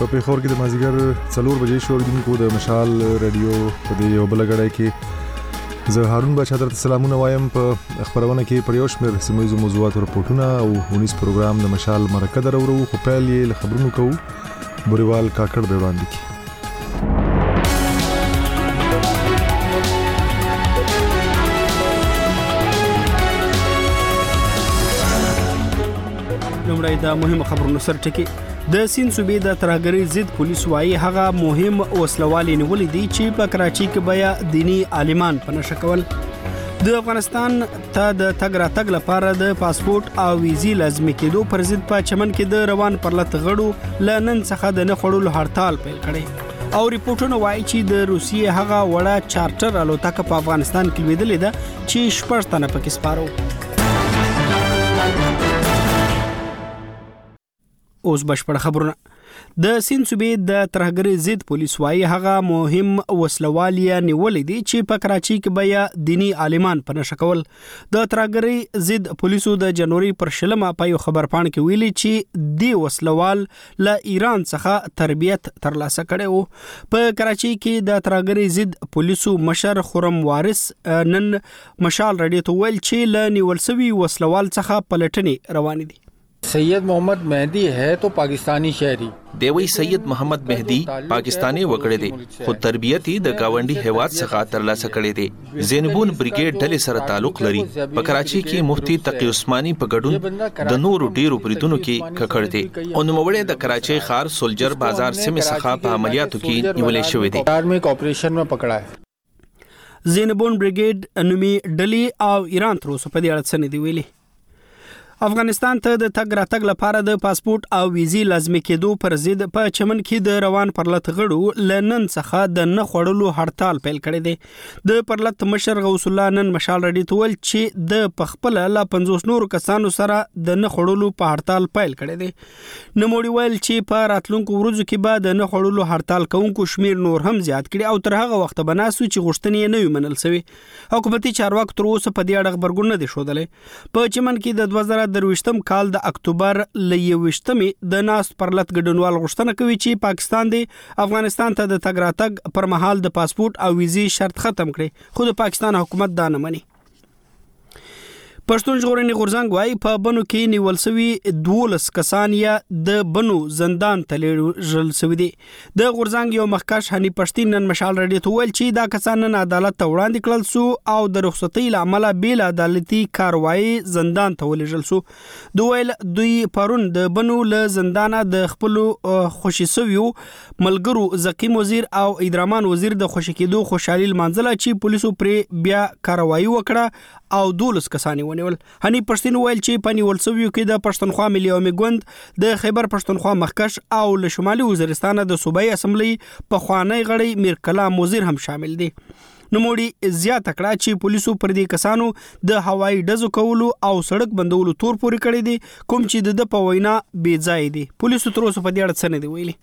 په پیښور کې د مازیګر 4 بجې شو اوریدونکو د مشال رادیو په دې یو بل غړای کې زه هارون بچا درته سلامونه وایم. په خبرونه کې پر یو شمېر سیمایي موضوعات او رپورټونه او ونیس پروګرام د مشال مرکه درورو خو پیل یې له خبرونو کوو. بوريوال کاکړ به وړاندې کی. لومړی د مهمه خبرونو سر ټکی. د سین صوبې د ترهګرۍ ضد پولیس وايي هغه مهم وسلوالې نیولې دي چې په کراچۍ کې بیا دینی عالمان په نشه کول. د افغانستان ته د تګ راتګ لپاره د پاسپورت او ویزې لازمي کېدو پر ضد په چمن کې د روان پرلط غړو لنن څخه د نه خړولو هړتال پیل کړي او ریپورتونه وايي چې د روسیې هغه وړه چارټر الوتکه په افغانستان کې لیدلې ده چې 6 تنه پکې سپارو. اوس بشپړ خبرونه. د سین صوبې د ترهګرۍ ضد پولیس وايي هغه مهم وسلوالیا نیولې دي چې په کراچۍ کې بیا دینی عالمان په نشه کول. د ترهګرۍ ضد پولیسو د جنوري پر 20 په یو خبرپاڼ کې ویلي چې دی وسلوال له ایران څخه تربیت ترلاسه کړي وو. په کراچۍ کې د ترهګرۍ ضد پولیسو مشر خرم وارث نن مشال رادیو ته ویل چې له نیول شوی وسلوال څخه پلټنې روانې دي. سید محمد مهدی ہے تو پاکستانی شہری دیوی سید محمد مهدی پاکستانی وکړی دی خو تربیت د گاونډي هیواد څخه ترلاسه کړی دی. زینبون بریګیډ ډلې سره تعلق لري. په کراچۍ کې مفتی تقی عثماني په ګډون د نورو ډیرو بریدونو کې ککړ دی او نوموړی د کراچۍ ښار سولجر بازار سیمه څخه په عملیاتو کې نیولې شوې دی. آرمی آپریشن میں پکڑا ہے. زینبون بریګیډ نومي ډلې او ایران تر اوسه په دې اړه څه نه دی ویلي. افغانستان ته د تګ راتګ لپاره د پاسپورت او ویزې لازمي کېدو پر ضد په چمن کې د روان پرلط غړو لنن څخه د نه خړلو هړتال پیل کړی دی. د پرلط مشر غوث الله نن مشال رډي تول چې د پخپل لا 50 نور کسانو سره د نه خړلو په هړتال پیل کړی دی. نوموړي ویل چې په راتلونکو ورځو کې به د نه خړلو هړتال کوونکو شمیر نور هم زیات کړي او تر هغه وخت به ناسو چې غوښتنې نه وي منل شوی. حکومتي چارواکو تر اوسه په دې اړه خبرګون نه دي ښودلې. په چمن کې د 2023 کال د اکتوبر ل 21 د ناس پرلط ګډونوال غوښتنه کوي چې پاکستان د افغانستان ته د تګ راتګ پر مهال د پاسپورت او ویزې شرط ختم کړي خو د پاکستان حکومت دا نه مني. پښتون ژغورنې غورځنګ وايي په بنو کې نیول شوی 12 کسان یا د بنو زندان ته لیږل شوی دي. د غورځنګ یو مخکښ هني پښتين نن مشال رډي ته ویل چې دا کسان نن عدالت ته وړاندې کړل سو او د رخصتۍ لامل بیل عدالتي کاروایی زندان ته ولېږل سو. دوی پرون د بنو له زندانه د خپل خوشي سویو ملګرو زقیم وزیر او ادرامان وزیر د خوشي کېدو خوشحالي منځله چې پولیسو پر بیا کاروایی وکړه او 12 کسان ونیول. هني پښتون ویل چې په نیول شویو کې د پښتونخوا ملي عوامي ګوند د خیبر پښتونخوا مخکښ او له شمالي وزیرستان د صوبایي اسمبلی په خوانی غړي میر کلام وزیر هم شامل دي. نوموړي زیاته کړه چې پولیسو پر دې کسانو د هوایي ډزو کولو او سړک بندولو تور پوري کړی دي کوم چې د په وینا بې ځای دي. پولیسو تر اوسه په دې اړه څه نه دی ویلي.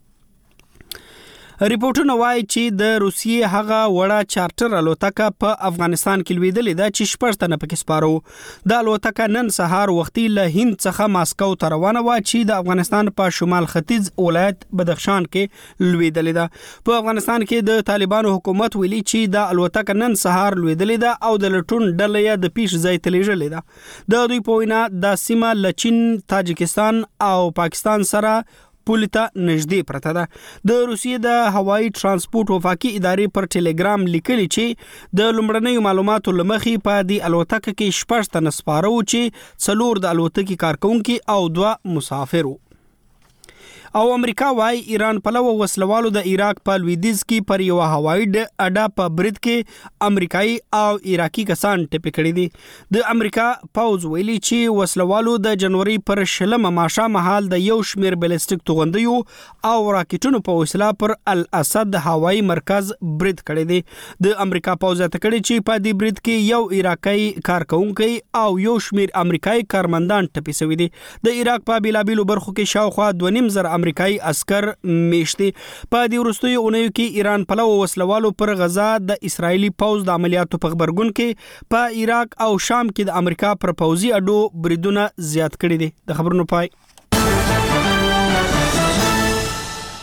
ریپورتونه وايي چې د روسیې هغه وړه چارټر الوتکه په افغانستان کې لویدلې ده چې 6 تنه پکې سپارو. د الوتکه نن سهار وختي له هند څخه ماسکو ته روانه و چې د افغانستان په شمال ختیځ ولایت بدخشان کې لویدلې ده. په افغانستان کې د طالبانو حکومت ویلي چې د الوتکه نن سهار لویدلې ده او د لټون ډلې د پیش ځای ته لیږلې ده. د دوی په وینا د سیمه له چین، تاجکستان او پاکستان سره پولیته نږدې پرته ده. د روسیې د هوایي ترانسپورت وفاقي ادارې پر ټلګرام لیکلي چې د لومړنیو معلوماتو لمخې په دې الوتکه کې 6 تنه سپاره وو چې 4 د الوتکې کارکونکي او 2 مسافر وو. او امریکا وايي ایران په لو وسلوالو د عراق په لویدیز کې پر یو هوایي اډه په برید کې امریکایي او عراقي کسان ټپي کړي دي. د امریکا پوز ویلي چې وسلوالو د جنوري پر 20 ماښام مهال د یو شمیر بلیسټیک توغندیو او راکټونو په وسیله پر الاسد هوایي مرکز برید کړي دي. د امریکا پوز ته کړي چې په دې برید کې یو عراقي کارکونکي او یو شمیر امریکایي کارمندان ټپي شوي دي. د عراق په بیلابیلو برخو کې شاوخوا 2.5 امریکایي عسكر میشتي. په دې وروستیو اونیو کې ایران په لو وسلوالو پر غزا د اسرایلی پوز د عملیاتو په خبرګون کې په عراق او شام کې د امریکا پر پوزي اډو بریدونه زیات کړي دي. د خبرونو پای.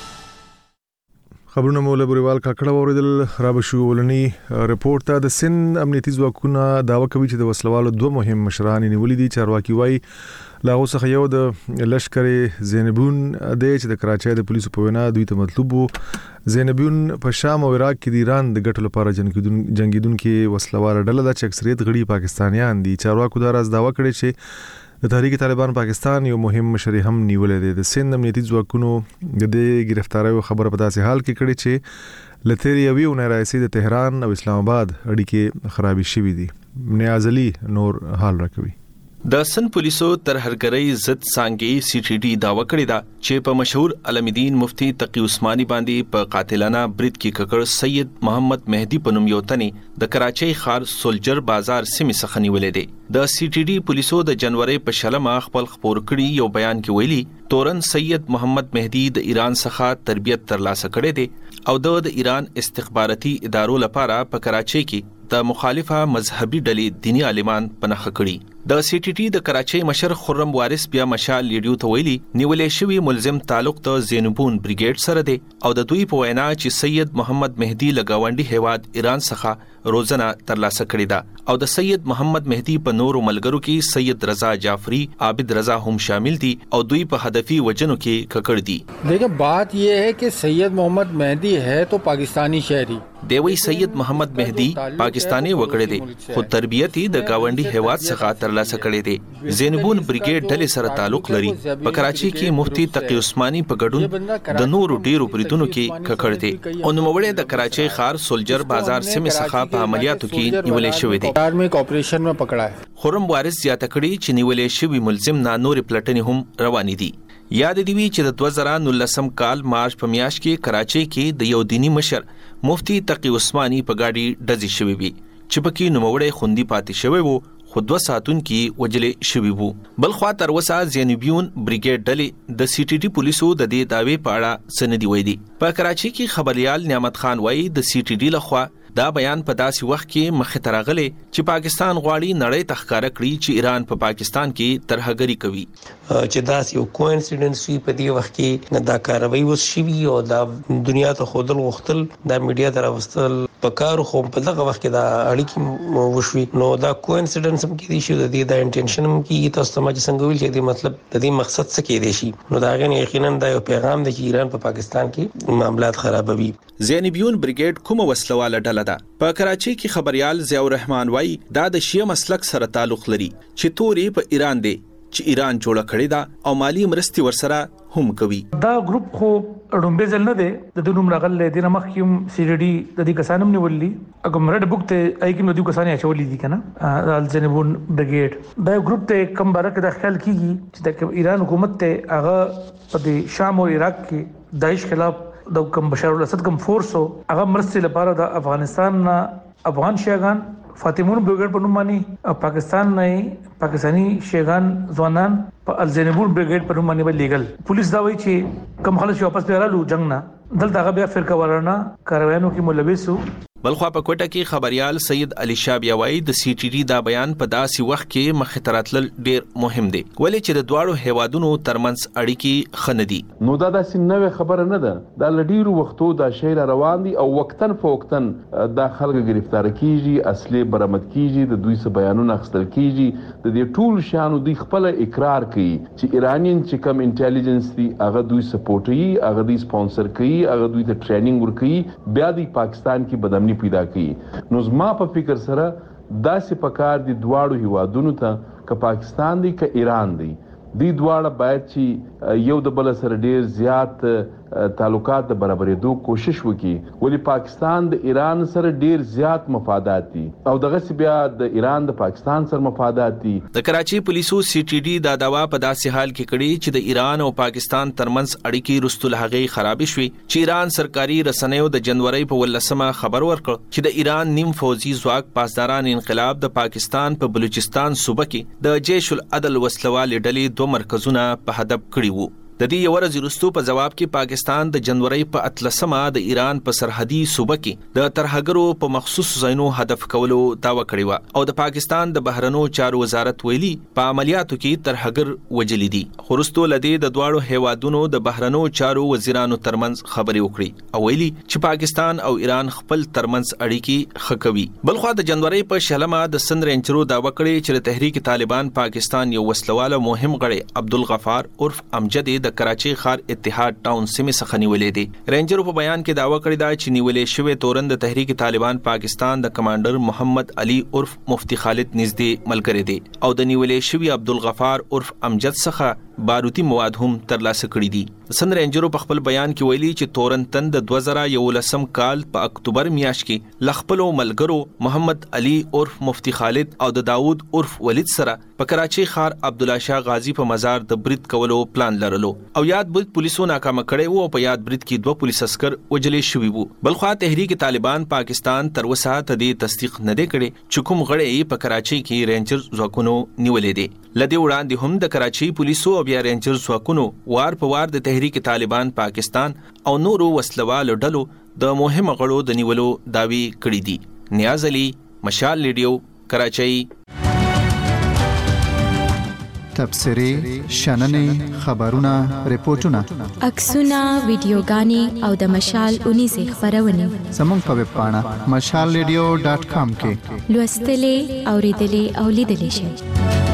خبرونه مو له بریوال کاکړه اوریدل را بشو ولني رپورت ته د سند امنیتي ځواکونه داوا کوي چې د وسلوالو دوه مهم مشران نیولې دي. چارواکي وایي لا اوسه یو د لشکر زینبون د چې د کراچۍ د پولیسو په وینا دوی ته مطلوب وو. زینبون په شام او عراق کې د ایران د ګټو لپاره جنگیدونکو وسلوال ډله ده چې اکثریت غړي پاکستانیان دي. چارواکو دا راز داوا کړی چې د تحریک طالبان پاکستان یو مهم مشر هم نیولې دی. د سند امنیتي ځواکونو د دې گرفتاریو خبره په داسې حال کې کړي چې لتر یوې اونۍ راځي د تهران او اسلام آباد اړیکې خرابې شوې دي. نیاز علي نور حال راکوي. د سن پولیسو تر هرګرۍ ضد څانګې سی ټي ډي داوا کړی دا چې په مشهور علمدین مفتی تقی عثماني باندې په قاتلانه برید کې ککړ سید محمد مهدی په نوم یو تنې د کراچۍ ښار سولجر بازار سیمې څخه نیولې دی. د سی ټي ډي پولیسو د جنوري په شلمه خپل خبر کړي یو بیان کې ویلي تورن سید محمد مهدی د ایران څخه تربیت ترلاسه کړې دي او د ایران استخباراتي ادارو لپاره په کراچۍ کې د مخالفه مذهبي ډلې دینی عالمان پنهخ کړي. د سی ټي ټي د کراچۍ مشر خرم وارث بیا مشال لیډیو ته ویلي نیولې شوی ملزم تعلق د زینبون بریګیډ سره دی او د دوی په وینا چې سید محمد مهدی لګاونډي هیواد ایران څخه روزنه ترلاسه کړې ده او د سید محمد مهدی په نورو ملګرو کې سید رضا جعفری عابد رضا هم شامل دي او دوی په هدفي وجنو کې ککړ دي. देखिए बात यह है कि सैयद मोहम्मद मेहदी है तो पाकिस्तानी शहरी دیوی سید محمد مهدی پاکستانی وکړی دی خو تربیت یې د گاونډي هیواد څخه ترلاسه کړی دی. زینبون بریګیډ ډلې سره تعلق لري. په کراچۍ کې مفتی تقی عثماني په ګډون د نورو ډیرو بریدونو کې ککړ دی او نوموړی د کراچۍ ښار سولجر بازار سیمې څخه په عملیاتو کې نیولې شوی دی. में एक ऑपरेशन में पकड़ा है. خرم وارث زیاته کړي چې نیولې شوی ملزم نه نورې پلټنې هم روانې دي. یاد دی وی چې د 2019 کال مارچ په میاشت کې کراچۍ کې د یو دینی مشر مفتی تقی عثماني په گاډي ډزې شوی وي چې پکې نوموړی خوندي پاتې شوی وو خو 2 ساعتونکو وجلې شوی وو. بل خوا تر وسه زینبیون بریګیډ ډلې د سی ټي ټي پولیسو د دې داوی په اړه سندې وې دي. په کراچۍ کې خبريال نعمت خان وایي د سی ټي ډي لخوا دا بیان په داسې وخت کې مخې ته راغلی چې پاکستان غواړي نړۍ ته ښکاره کړي چې ایران په پاکستان کې ترهګري کوي. چې دا یو کوئنسیډنس وی په دې وخت کې دا کاروي وشي او دا دنیا ته خودل وختل دا میډیا ته راوستل پکارو خو په دغه وخت کې دا اړیکې وشوي نو دا کوئنسیډنس هم کې دي چې د دې د انټنشن هم کې تاسو ته چې څنګه ویل چې د مطلب د دې مقصد څه کې دي شي نو دا غن یقینا دا یو پیغام دی چې ایران په پاکستان کې معاملات خرابوي. زینبیون بریګیډ کومه وسلواله ډله ده. په کراچۍ کې خبريال ضیاء الرحمن وایي دا د شیعه مسلک سره تعلق لري چې تورې په ایران دی چې ایران جوړه کړې ده او مالی مرستي ورسره هم کوي. دا ګروپ خو ډومبه ځل نه دی د دونو راغله د مخکیم سی ډي ډي د دې کسانم نیولې اګم رډ بوک ته اېکم نو د کسانې اچولې دي کنه ال زینبون بریګیډ دا ګروپ ته کم بارک د خیال کیږي چې د ایران حکومت ته هغه په شام او عراق کې داعش خلاف د کوم بشار الاسد کوم فورسو هغه مرستې لپاره د افغانستان افغان شیعاګان فاطمون بریګیډ په نوم باندې پاکستان نه پاکستانی شیعاګان ځوانان په الزینبون بریګیډ په نوم باندې لیګل پولیس دا وایي چې کوم خلک واپس پیرالو جنگ نه دلته هغه بیا فرقه ورانه کاروانو کې ملوث. بلخوا په کوټه کې خبريال سید علي شاه بیاوي د سی ټي ډي دا بیان په داسې وخت کې مخې ته راتلل ډیر مهم دی ولې چې د دواړو هیوادونو ترمنځ اړیکې خندي. نو دا داسې نوې خبره نه ده دا لډیرو وختو دا شی روان دي او وقتن فوقتن دا خلک گرفتار کیږي اصلي برآمد کیږي د دوی څخه بیانونه اخیستل کیږي د دې ټول شانو دوی خپل اقرار کوي چې ایرانین چې کم انټيليجنس دي هغه دوی سپورټي هغه دوی سپانسر کوي هغه دوی ته ټریننګ ورکوي بیا د پاکستان کې بدامني پیدا کړي. نو زما په فکر سره داسې پکار دي دواړو هیوادونو ته ک پاکستان دی ک ایران دی دوی دواړه باید چې یو د بل سره ډیر زیات تعلقات د برابرېدو کوشش وکړي ولی پاکستان د ایران سره ډیر زیات مفادات دي او دغه سی بیا د ایران د پاکستان سره مفادات دي. د کراچۍ پولیسو سی ټي ډي دا داوا په داسې حال کې کړي چې د ایران او پاکستان ترمنځ اړیکې رستل هغې خراب شوي چې ایران سرکاري رسنیو د جنوري په 18 خبر ورکړ چې د ایران نیم فوجي ځواک پاسداران انقلاب د پاکستان په بلوچستان صوبه کې د جیش العدل وسلوال ډلې 2 مرکزونه په هدف کړی وو. د دې یو ورځ وروسته په جواب کې پاکستان د جنوري په 13مه د ایران په سرحدي صوبه کې د ترهګرو په مخصوص ځایونو هدف کولو داوا کړې و او د پاکستان د بهرنیو چارو وزارت ویلي په عملیاتو کې ترهګر وجلي دي. خورستو لدی د دواړو هیوادونو د بهرنیو چارو وزیرانو ترمنځ خبرې وکړي او ویلي چې پاکستان او ایران خپل ترمنځ اړیکې خکوي. بلخو د جنوري په شلمه د سند رینجرو داوا کړې چې تحریک طالبان پاکستان یو وسلواله مهم غړی عبدالغفار عرف امجد د کراچي ښار اتحاد ټاون سیمه څخه نیولې دي. رینجرو په بیان کې داوا کړی دا چې نیولې شوی تورن د تحریک طالبان پاکستان د کمانډر محمد علي عرف مفتی خالد نږدې ملګری دی او د نیولې شوی عبدالغفار عرف امجد څخه باروتي مواد هم ترلاسه کړي دي. سند رینجرو په خپل بیان کې ویلي چې تورن تن د 2011 کال په اکتوبر میاشت کې لخپلو ملګرو محمد علي عرف مفتی خالد او د داوود عرف ولید سره په کراچي ښار عبد الله شاه غازی په مزار د برید کولو پلان لرلو او یاد برید پولیسو ناکام کړي وو او په یاد برید کې 2 پولیس عسكر وجلې شوي وو. بلخو تحریک طالبان پاکستان تر اوسه تدې تصدیق نه دی کړي چې کوم غړي په کراچي کې رینجر ځواکونو نیولې دي. لدی وړاندې هم د کراچي پولیسو او بیا رینجر ځواکونو وار په وار د تحریک طالبان پاکستان او نورو وسلوالو ډلو د مهمه غړو د نیولو داوی کړې دي. نیاز علي، مشال ریډیو، کراچۍ. تبصرې، شننې، خبرونه، ریپورتونه، عکسونه، ویډیوګانې او د مشال 19 خبرونه زموږ په ویب پاڼه mashalradio.com کې لوستلې، اوریدلې او لیدلې شئ.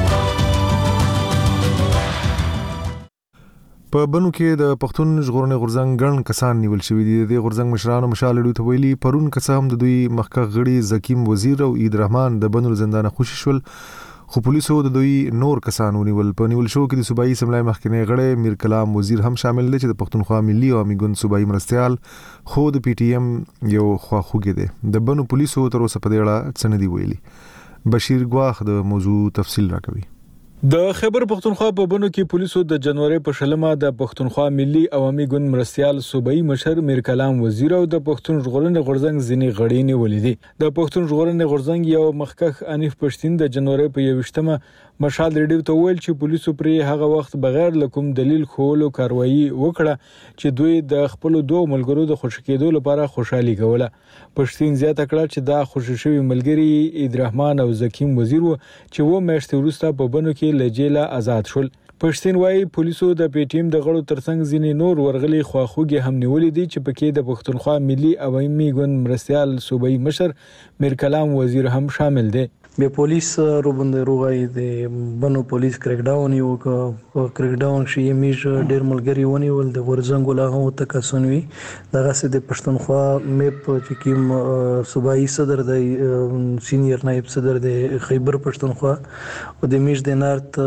په بنو کې د پښتون ژغورنې غورځنګ ګڼ کسان نیول شوي دي. د غورځنګ مشرانو مشال ډیو ته ویلي پرون کسه هم د دوی مخکښ غړي زکیم وزیر او عید رحمان د بنو زندان خوشی شول خو پولیسو د دوی نور کسان ونیول. په نیول شو کې د صوبایي سملای مخکنی غړی میر کلام وزیر هم شامل دی چې د پښتونخوا ملي او عامي ګوند صوبایي مرستيال خو د پی ټی ایم یو خواخوږي دی. د بنو پولیسو تر اوسه په دې اړه څه نه دی ویلي. بشیر ګواخ د موضوع تفصیل راکوي. د خیبر پښتونخوا په بنو کې پولیسو د جنوري په شلمه د پښتونخوا ملي عوامي ګوند مرستيال صوبایي مشر میر کلام وزیر او د پښتون ژغورنې غورځنګ ځینې غړي نیولې دي. د پښتون ژغورنې غورځنګ یو مخکښ انیف پښتين د جنوري په 21مه مشال ریډیو ته ویل چې پولیسو پرې هغه وخت بغیر لکوم دلیل خولو کاروایی وکړه چې دوی د خپل دوه ملګرو د خوشی کېدو لپاره خوشحالي کوله. پښتين زیاته کړه چې دا خوشی شوی ملګری عید رحمان او زکیم وزیر وو چې و میاشتې وروسته په بنو کې له جیله آزاد شول. پښتين وايي پولیسو د پی ټی ایم د غړو ترڅنګ ځینې نور ورغلي خواخوږي هم نیولې دي چې پکې د پښتونخوا ملي عوامي ګوند مرستيال صوبایي مشر میر کلام وزیر هم شامل دي. به پولیس روبند روغای د بنو پولیس کریک ډاون یو کریک ډاون شي میش ډیر ملګری ونی ول د ورزنګ لا هم تکسنوي دغه سه د پښتونخوا میپ چې کیم صوبایي صدر د سینیئر نائب صدر د خیبر پښتونخوا او د میش د نارت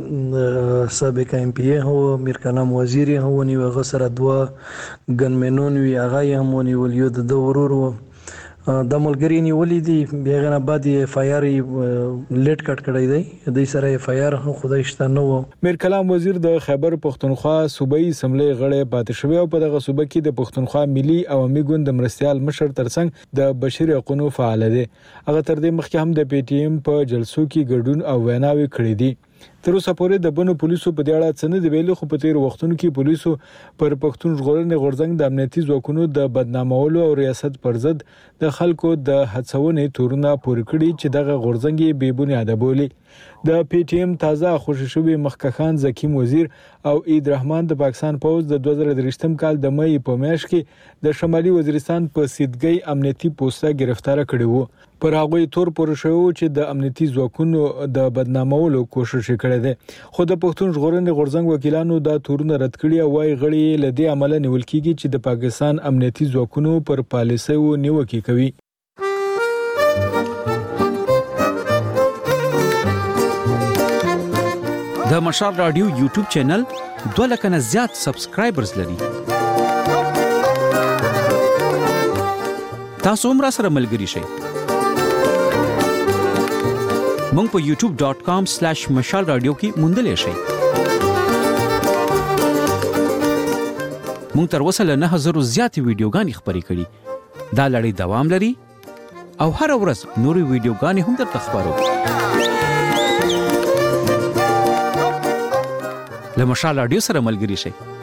سابق ایم پی هو میر کلام وزیر هو نی غسر دوا ګنمنون وی هغه هم ونی ول یو د ورور د ملګری نیولې دي بیا غنه بعد اف آی آر لیټ کټ کړی دی د سره اف آی آر خدای شته نو. میر کلام وزیر د خیبر پښتونخوا صوبایي سملې غړی پاتې شوی او په دغه صوبه کې د پښتونخوا ملي عوامي ګوند مرستيال مشر ترڅنګ د بشیر حقوقو فعال دی. هغه تر دې مخکې هم د پی ټی ایم په جلسو کې ګډون او ویناوي کړې دي. تر اوسه پورې د بنو پولیسو په دې اړه څه نه دی ویلي خو په تیر وختونو کې پولیسو پر پښتون ژغورنې غورځنګ د امنیتي ځواکونو د بدنامولو او ریاست پر ضد د خلکو د هڅونې تورونه پور کړی چې دغه غورځنګ بې بنیاده بولی. د پی ټی ایم تازه خوشی شوی مخکخان زکیم وزیر او عید رحمان د پاکستان پوز د 2023 کال د مې په میاشت کې د شمالي وزیرستان په سیدګي امنیتي پوسټه گرفتار کړي وو. پر هغه تور پر شو چې د امنیتي ځواکونو د بدنامولو کوشش کړي دي خو د پښتون ژغورنې غورځنګ وکیلانو دا تورونه رد کړي او وايي غړي لدی عمل نیول کیږي چې د پاکستان امنیتي ځواکونو پر پالیسي و نیوکه کوي. د مشال رادیو یوټیوب چینل 2 لک نه زیات سبسکرایبرز لري. تاسو هم را سره ملګري شئ. مونږ په youtube.com/mashalradio کې موندلې شئ. مونږ تر اوسه له 9000 زیات ویډیوګانې خبرې کړې. دا لړۍ دوام لري او هر ورځ نورې ویډیوګانې هم درته خبرو. له مشال رادیو سره ملګري شئ.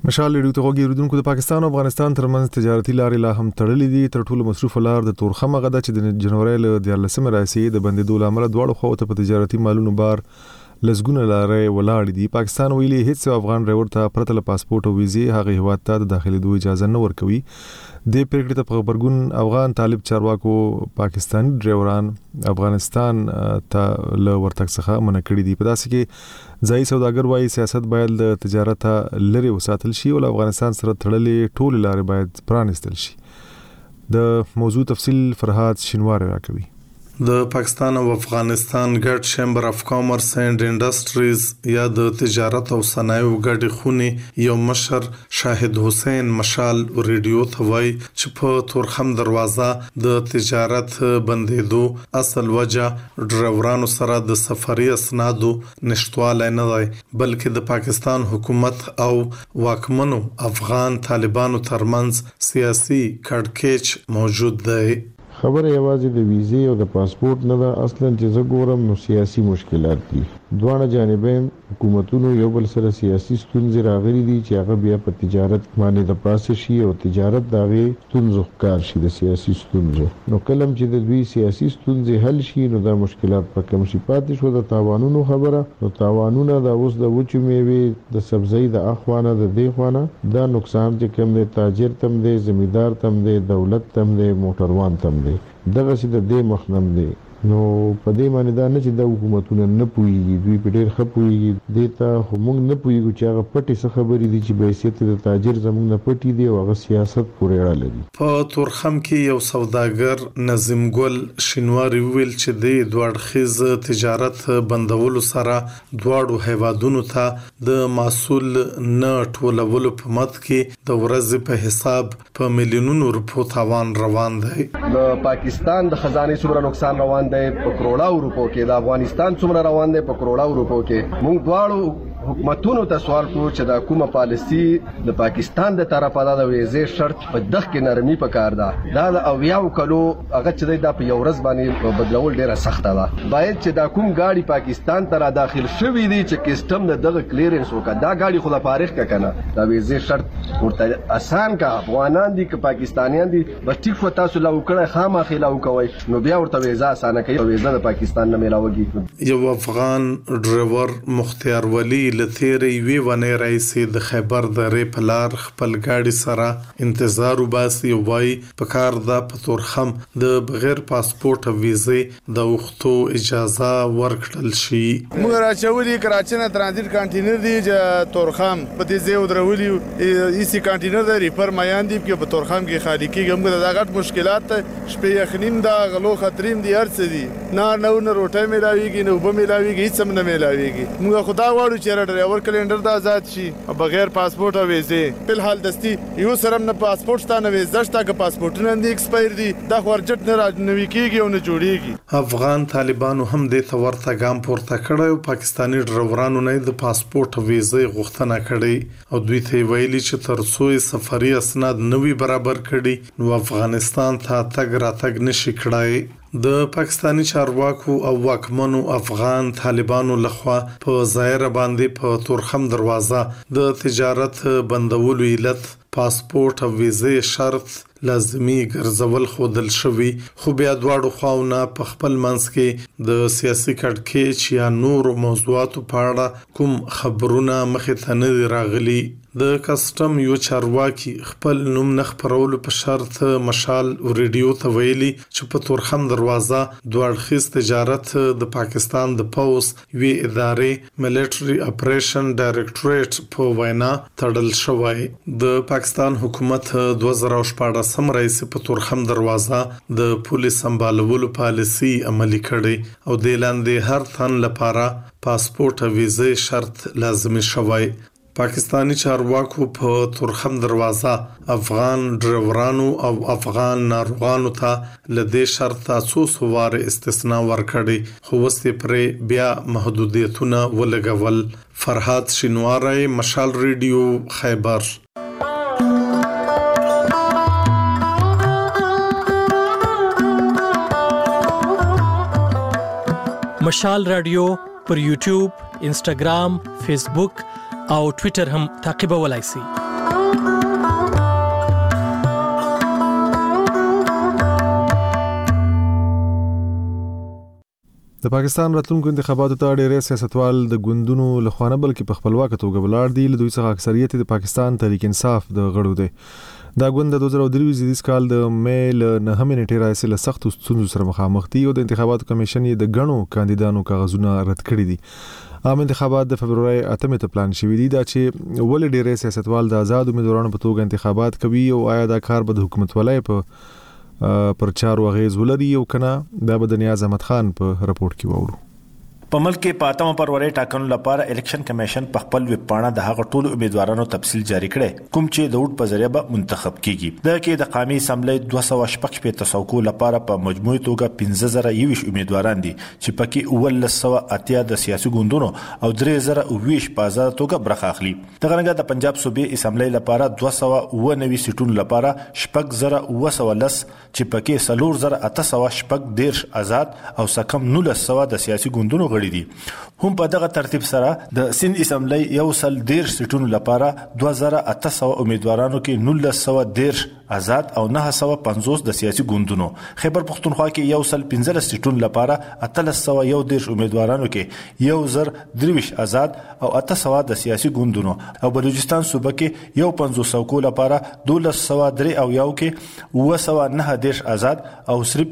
مشال ریډیو ته غوږی د پاکستان او افغانستان ترمنځ تجارتي لارې لا هم تړلې دي. تر ټولو مصروف لار د تورخم غدا چې د جنوري له 14 راسي د بندیدو لامل دواړو خواو ته په تجارتي مالونو بار لزګونه لارې ولاړ دي. پاکستان ویلي هیڅ افغان ډرایور ته پرته له پاسپورت او ویزې هغه هیواد ته د داخليدو اجازه نه ورکوي. د پریکړې ته په خبرګون افغان طالب چارواکو پاکستاني ډرایوران افغانستان ته له ورتګ څخه منع کړي دي. په داسې کې ځای سوداګر وايي سیاست باید د تجارت لري وساتل شي او افغانستان سره تړلې ټول لارې باید پرانستل شي. د موضوع تفصیل فرهاد شینوار راکوي. د پاکستان او افغانستان ګډ چیمبر اف کامرس اینڈ انډستریز یا د تجارت او صنایعو ګډ خونې یو مشر شاهد حسین مشال ریډیو ته وایي چې په تورخم دروازه د تجارت بندیدو اصل وجه ډرایورانو سره د سفري اسنادو نشټوالی نه دی بلکې د پاکستان حکومت او واکمنو افغان طالبانو ترمنځ سیاسي کړکېچ موجود دی. خبره یوازې د ویزې او د پاسپورت نه ده، اصلا چې زه ګورم نو سیاسي مشکلات دي. دواړه جانبین حکومتونو یو بل سره سیاسي ستونزې راغلي دي چې هغه بیا په تجارت باندې د پاسه شي او تجارت دغه ستونزو ښکار شي د سیاسي ستونزو. نو کلم چې د دوی سیاسي ستونزې حل شي نو دا مشکلات په کم شي. پاتې شو د تاوانونو خبره، نو تاوانونه د اوس د وچو میوې د سبزی د اخوانه د دی خوانه دا نقصان چې کم دی تاجر تم دی، زمیندار تم دی، دولت تم دی، موټروان تم دی. دغه چې د دې مخنم دی. نو په دې معنی دا نه چې د حکومتونو نه پويږي، دوی په ډېر ښه پويږي. دیتا همغه نه پويږي چې هغه پټي څه خبرې دي چې به حیثیت د تاجر زموږ نه پټي دي او هغه سیاست پورې اړه لري. په تورخم کې یو سوداګر نظیم ګل شینواری ویل چې د دوړخیز تجارت بندولو سره دواړو هیوادونو ته د محصول نه ټولولو په مد کې د ورځې په حساب په میلیونونو روپو تاوان روان دی. د پاکستان د خزانه څومره نقصان روان دی په کروڑو روپو کې، د افغانستان څومره روان دی په کروڑو روپو کې. موږ دواړو حکومتونو ته سوال کوو چې دا کومه پالیسی د پاکستان د طرفه د ویزې شرط په دغه کې نرمي پکار ده. دا د اویاو کلو هغه چې دا په یو ورځ باندې بدلول ډیره سخته ده. باید چې دا کوم گاډي پاکستان ته را داخل شوی دي چې کسٹم د دغه کلیرنس وکړه، دا گاډي خو د فارغ کا کنه دا ویزې شرط ورته آسان کا. افغانان دي که پاکستانیان دي بس ټیک شو، تاسو لا وکړه خامخې لا وکوي نو بیا ورته ویزه آسانه کوي. ویزه د پاکستان نه ملاوږي. یو افغان ډرایور مختار ولی لثیرې وی ونې رئیس د خیبر درې په لار خپل گاډي سره انتظار وباسي او وای په کار د پتورخم د بغیر پاسپورت او ویزې د وختو اجازه ورکړل شي. موږ راچولې کراچۍ نه ترانزیت کانټینر دی چې تورخم په دې ځای ودرولې ایسی کانټینر د ریپر میان دی چې په تورخم کې خالي کېږي. موږ د غټ مشکلات شپې یخنیم دا غلو خطریم دی ارڅ دی نه روټه ملاويږي نه وب ملاويږي هیڅ هم نه ملاويږي. موږ خدا غواړو چې ډرایور کلندر د آزاد شي بغیر پاسپورت او ویزې. په حال دستي یو سره نه پاسپورت شته نه ویزه شته، که پاسپورتونه نه ایکسپایر دي دا ورجټ نه راځنوي کیږي او نه جوړیږي. افغان طالبانو هم د تورته ګام پورته کړی او پاکستاني ډرایورانو نه د پاسپورت او ویزې غوښتنه کړې او دوی ته ویلي چې ترڅو سفري اسناد نوي برابر کړي نو افغانستان ته تګ راتګ نشي کړای. د پاکستانی چارواکو او واکمنو افغان طالبانو لخوا په ظاهر باندې په تورخم دروازه د تجارت بندولو علت پاسپورت او ویزې شرط لازمی ګرځول خودل شوی، خو بیا دواړو خواونه په خپل منځ کې د سیاسي کړکېچ یا نور موضوعاتو په اړه کوم خبرونه مخې ته نه راغلي. د کسټم یو چارواکي خپل نوم نه خبرولو په شرط مشال ریډیو ته ویلي چې په تورخم دروازه دوړخیز تجارت د پاکستان د پوز وی ادارې ملټری اپریشن ډایریکټوریټ په وینا تړل شوی. د پاکستان حکومت 2014 رئیس په تورخم دروازه د پولیس سمبالولو پالیسی عملی کړي او د لاندې هر تن لپاره پاسپورت او ویزې شرط لازمي شوی. پاکستانی چارواکو په تورخم دروازه افغان ډرایورانو او افغان ناروغانو ته لدې شرط څو سوار استثناء ورکړي، خو وسته پرې بیا محدودیتونه ولګول. فرهاد شینواری، مشال ریډیو، خیبر. مشال رادیو پر یوټیوب، انسټاګرام، فیسبوک او ټوئیټر هم تعقیبولای شئ. د پاکستان راتلونکو انتخاباتو ته ډېر سیاستوال د ګوندونو لخوانه بلکې په خپلواک توګه ولاړ دي. له دوی څخه اکثریت د پاکستان تحریک انصاف د غړو دی. دا ګوند د 2023 کال د مې له 9 نیټې راځي له سخت ستونزو سره مخامخ دي او د انتخاباتو کمیشن یې د غنو کاندیدانو کاغذونه رد کړي دي. عام انتخابات د فبرवरी 8 ته پلان شوی دي دا چې ول ډېر سیاستوال د آزاد امیدوارانو په توګه انتخابات کوي او آیا دا کار به د حکومت ولای په پرچار وغیز ولري او کنه دا به د نیاز احمد خان په رپورت کې وورو. په ملک کې په 8 فروری ټاکنو لپاره الیکشن کمیشن په خپل ویب پاڼه د هغه ټولو امیدوارانو تفصیل جاری کړي کوم چې د ووټ په ذریعہ به منتخب کیږي. دا کې د قومي اسمبلی 216 څوکو لپاره په مجموعي توګه 15020 امیدواران دي چې پکې 1980 د سیاسي ګوندونو او 3020 په آزاد توګه برخه اخلي. دغه رنګه د پنجاب صوبې اسمبلی لپاره 290 سیټونو لپاره 4910 چې پکې 4810 آزاد او سکم 1900 د سیاسي ګوندونو غړي دي. هم په دغه ترتیب سره د سند اسمبلی یو سل 10 سیټونو لپاره 2800 امیدوارانو کې 1910 آزاد او 950 د سیاسي ګوندونو. خیبر پختونخوا کې یو سل 15 سیټونو لپاره 810 امیدوارانو کې 1023 آزاد او 800 د سیاسي ګوندونو او بلوچستان صوبه کې یو 500 کو لپاره 1203 او یو کې 910 آزاد او صرف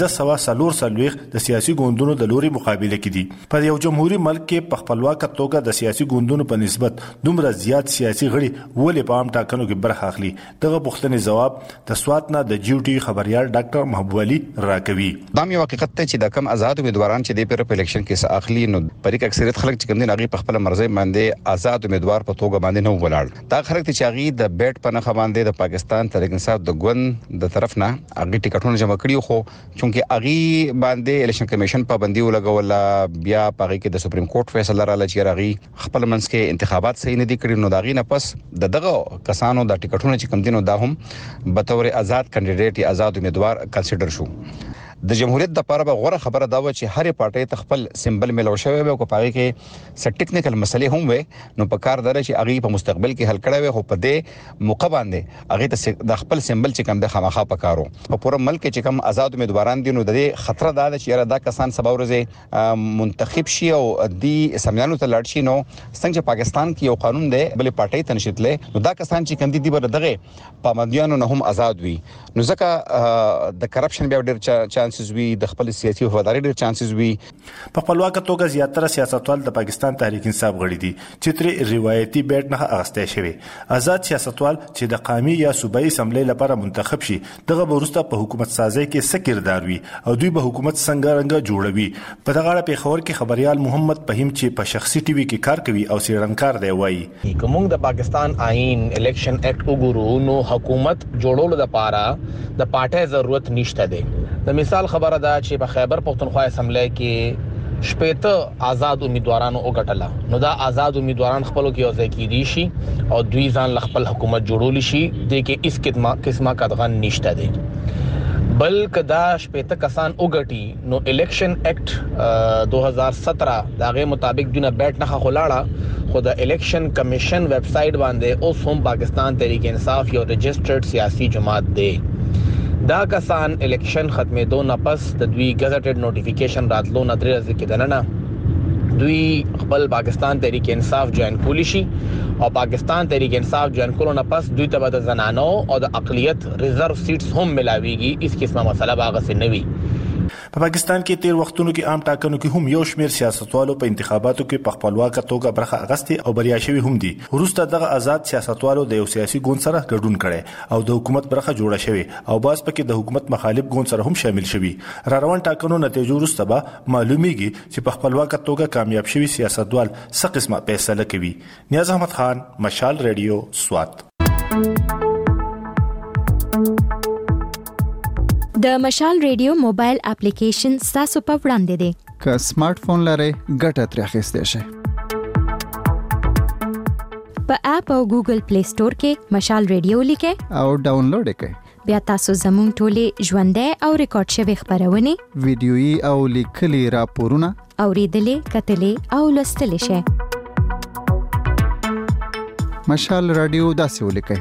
1540 د سیاسي ګوندونو د لوري مقابله کې دي. په یو جمهوریت ملک کې په خپلواک توګه د سیاسي ګوندونو په نسبت دومره زیات سیاسي غړي ولې په عام ټاکنو کې برخه اخلي؟ دغه پوښتنې جواب د سوات نه د جیوټي خبريال ډاکټر محبوب علي راکوي. دا یو حقیقت ته چې د کم آزاد امیدواران چې د الیکشن کې اخلي نو پریک اکثریت خلک چې کوم دي هغه په خپل مرزي باندې آزاد امیدوار په توګه باندې نه ولاړ. دا خلک چې هغه د بیٹ په نخ باندې د پاکستان تحریک انصاف د ګوند د طرف نه هغه ټیکټونه جمع کړي خو چونکې هغه باندې الیکشن کمیشن پابندي ولګول بیا پاره کې د سپریم کورټ فیصله را لچې راغی خپل منځ کې انتخابات صحیح نه دي کړی نو داغي نه پس دغه کسانو د ټیکټونه چې کم دي نو دا هم به تور آزاد کینډیډیټ یا آزاد امیدوار کنسیډر شو. د جمهوریت د لپاره به غوړه خبره دا و چې هر پارټي تخپل سمبل ملو شوی او په پاره کې س ټیکنیکل مسلې هم وي نو په کار دره چې هغه په مستقبل کې حل کړي وي خو په دې موقع باندې هغه د خپل سمبل چې کم د خامخا پکارو په پوره ملک کې کم آزاد امیدواران دي نو د خطر دا چې یاره دا کسان سبا ورځ منتخب شي او د سمجانو ته لاړ شي نو څنګه پاکستان کې یو قانون دی بل پارټي تنشیدلې نو دا کسان چې کم دي بر دغه پابندیانو نه هم آزاد وي نو ځکه د کرپشن بیا ډېر چانسز وي د خپل سیاسي وفاداری ډېر چانسز وي. په خپلواک توګه زیاتره سیاستوال د پاکستان تحریک انصاف غړي دي چې تر روایتي بیٹ نه اغسته شوی. آزاد سیاستوال چې د قومي یا صوبایي اسمبلی لپاره منتخب شي دغه ورسته په حکومت سازي کې سکردار وي او دوی به حکومت څنګه رنګ جوړوي. په دغه اړه پیښور کې خبريال محمد فهیم چې په شخصي ټي وي کې کار کوي او سیرنکار دی وایي کوم د پاکستان آئین الیکشن اکټ وګورو نو حکومت جوړولو لپاره د پارټي ضرورت نشته دی. د مثال خبره دا چې په خیبر پختونخوا اسمبلی کې شپېته آزاد امیدوارانو وګټله نو دا آزاد امیدواران خپلو کې یوځای کېدي شي او دوی ځان خپل حکومت جوړول شي د کې اس قسمه قدغن نشته دی. بلکې دا شپېته کسان وګټي نو الیکشن اکټ 2017 داغه مطابق دونه بیٹ نه خلاړه خو د الیکشن کمیشن ویب سټ باندې اوس هم پاکستان تحریک انصاف یو رجسٹرډ سیاسي جماعت دی. دا کسان الیکشن ختمېدو نه پس د دوی گزټډ نوټیفیکیشن راتلو نه درې ورځې کې دننه دوی خپل پاکستان تحریک انصاف جوائن کولی شي او پاکستان تحریک انصاف جوائن کولو نه پس دوی ته د زنانو او د اقلیت ریزرو سیټس هم ملاويږي. اس قسمه مسله باغ سي نوي. په پاکستان کې تیر وختونو کې عام ټاکنو کې هم یو شمیر سیاستوالو په انتخاباتو کې په خپلواک توګه برخه اغستې او بریا شوی هم دي. وروسته دغه آزاد سیاستوالو د یو سیاسي ګوند سره ګډون کړي او د حکومت برخه جوړه شوی او باز پکې د حکومت مخالف ګوند سره هم شامل شوی. را روان ټاکنو نتیجو وروسته به معلومیږي چې په خپلواک توګه کامیاب شوی سیاستوال څه قسمه فیصله کوي. نیاز احمد خان، مشال ریډیو، سوات. د مشال ریډیو موبایل اپلیکیشن تاسو په وړاندې دی. که سمارټ فون لرئ ګټه ترې اخیستئ شئ. په اپ او ګوګل پلی سٹور کې مشال ریډیو لیکئ او ډاونلوډ کړئ. بیا تاسو زموږ ټولې ژوندۍ او ریکارډ شوی خبرونه ویډیويي او لیکلي راپورونه اوریدلې، کتلې او لوستلې شئ. مشال رادیو داسې ولیکئ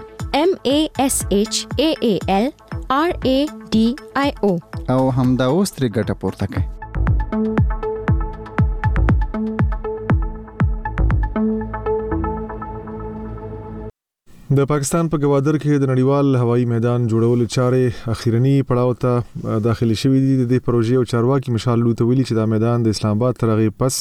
MASHAALRADIO او همدا اوس ترې ګټه پورته کړئ. د پاکستان په گوادر کې د نړیوال هوایي میدان جوړولو چارې اخیرنی پړاو ته داخلي شوې دي. د پروژې او چارواکي مشال لوتویلی چې دا میدان د اسلام آباد تر هغه پس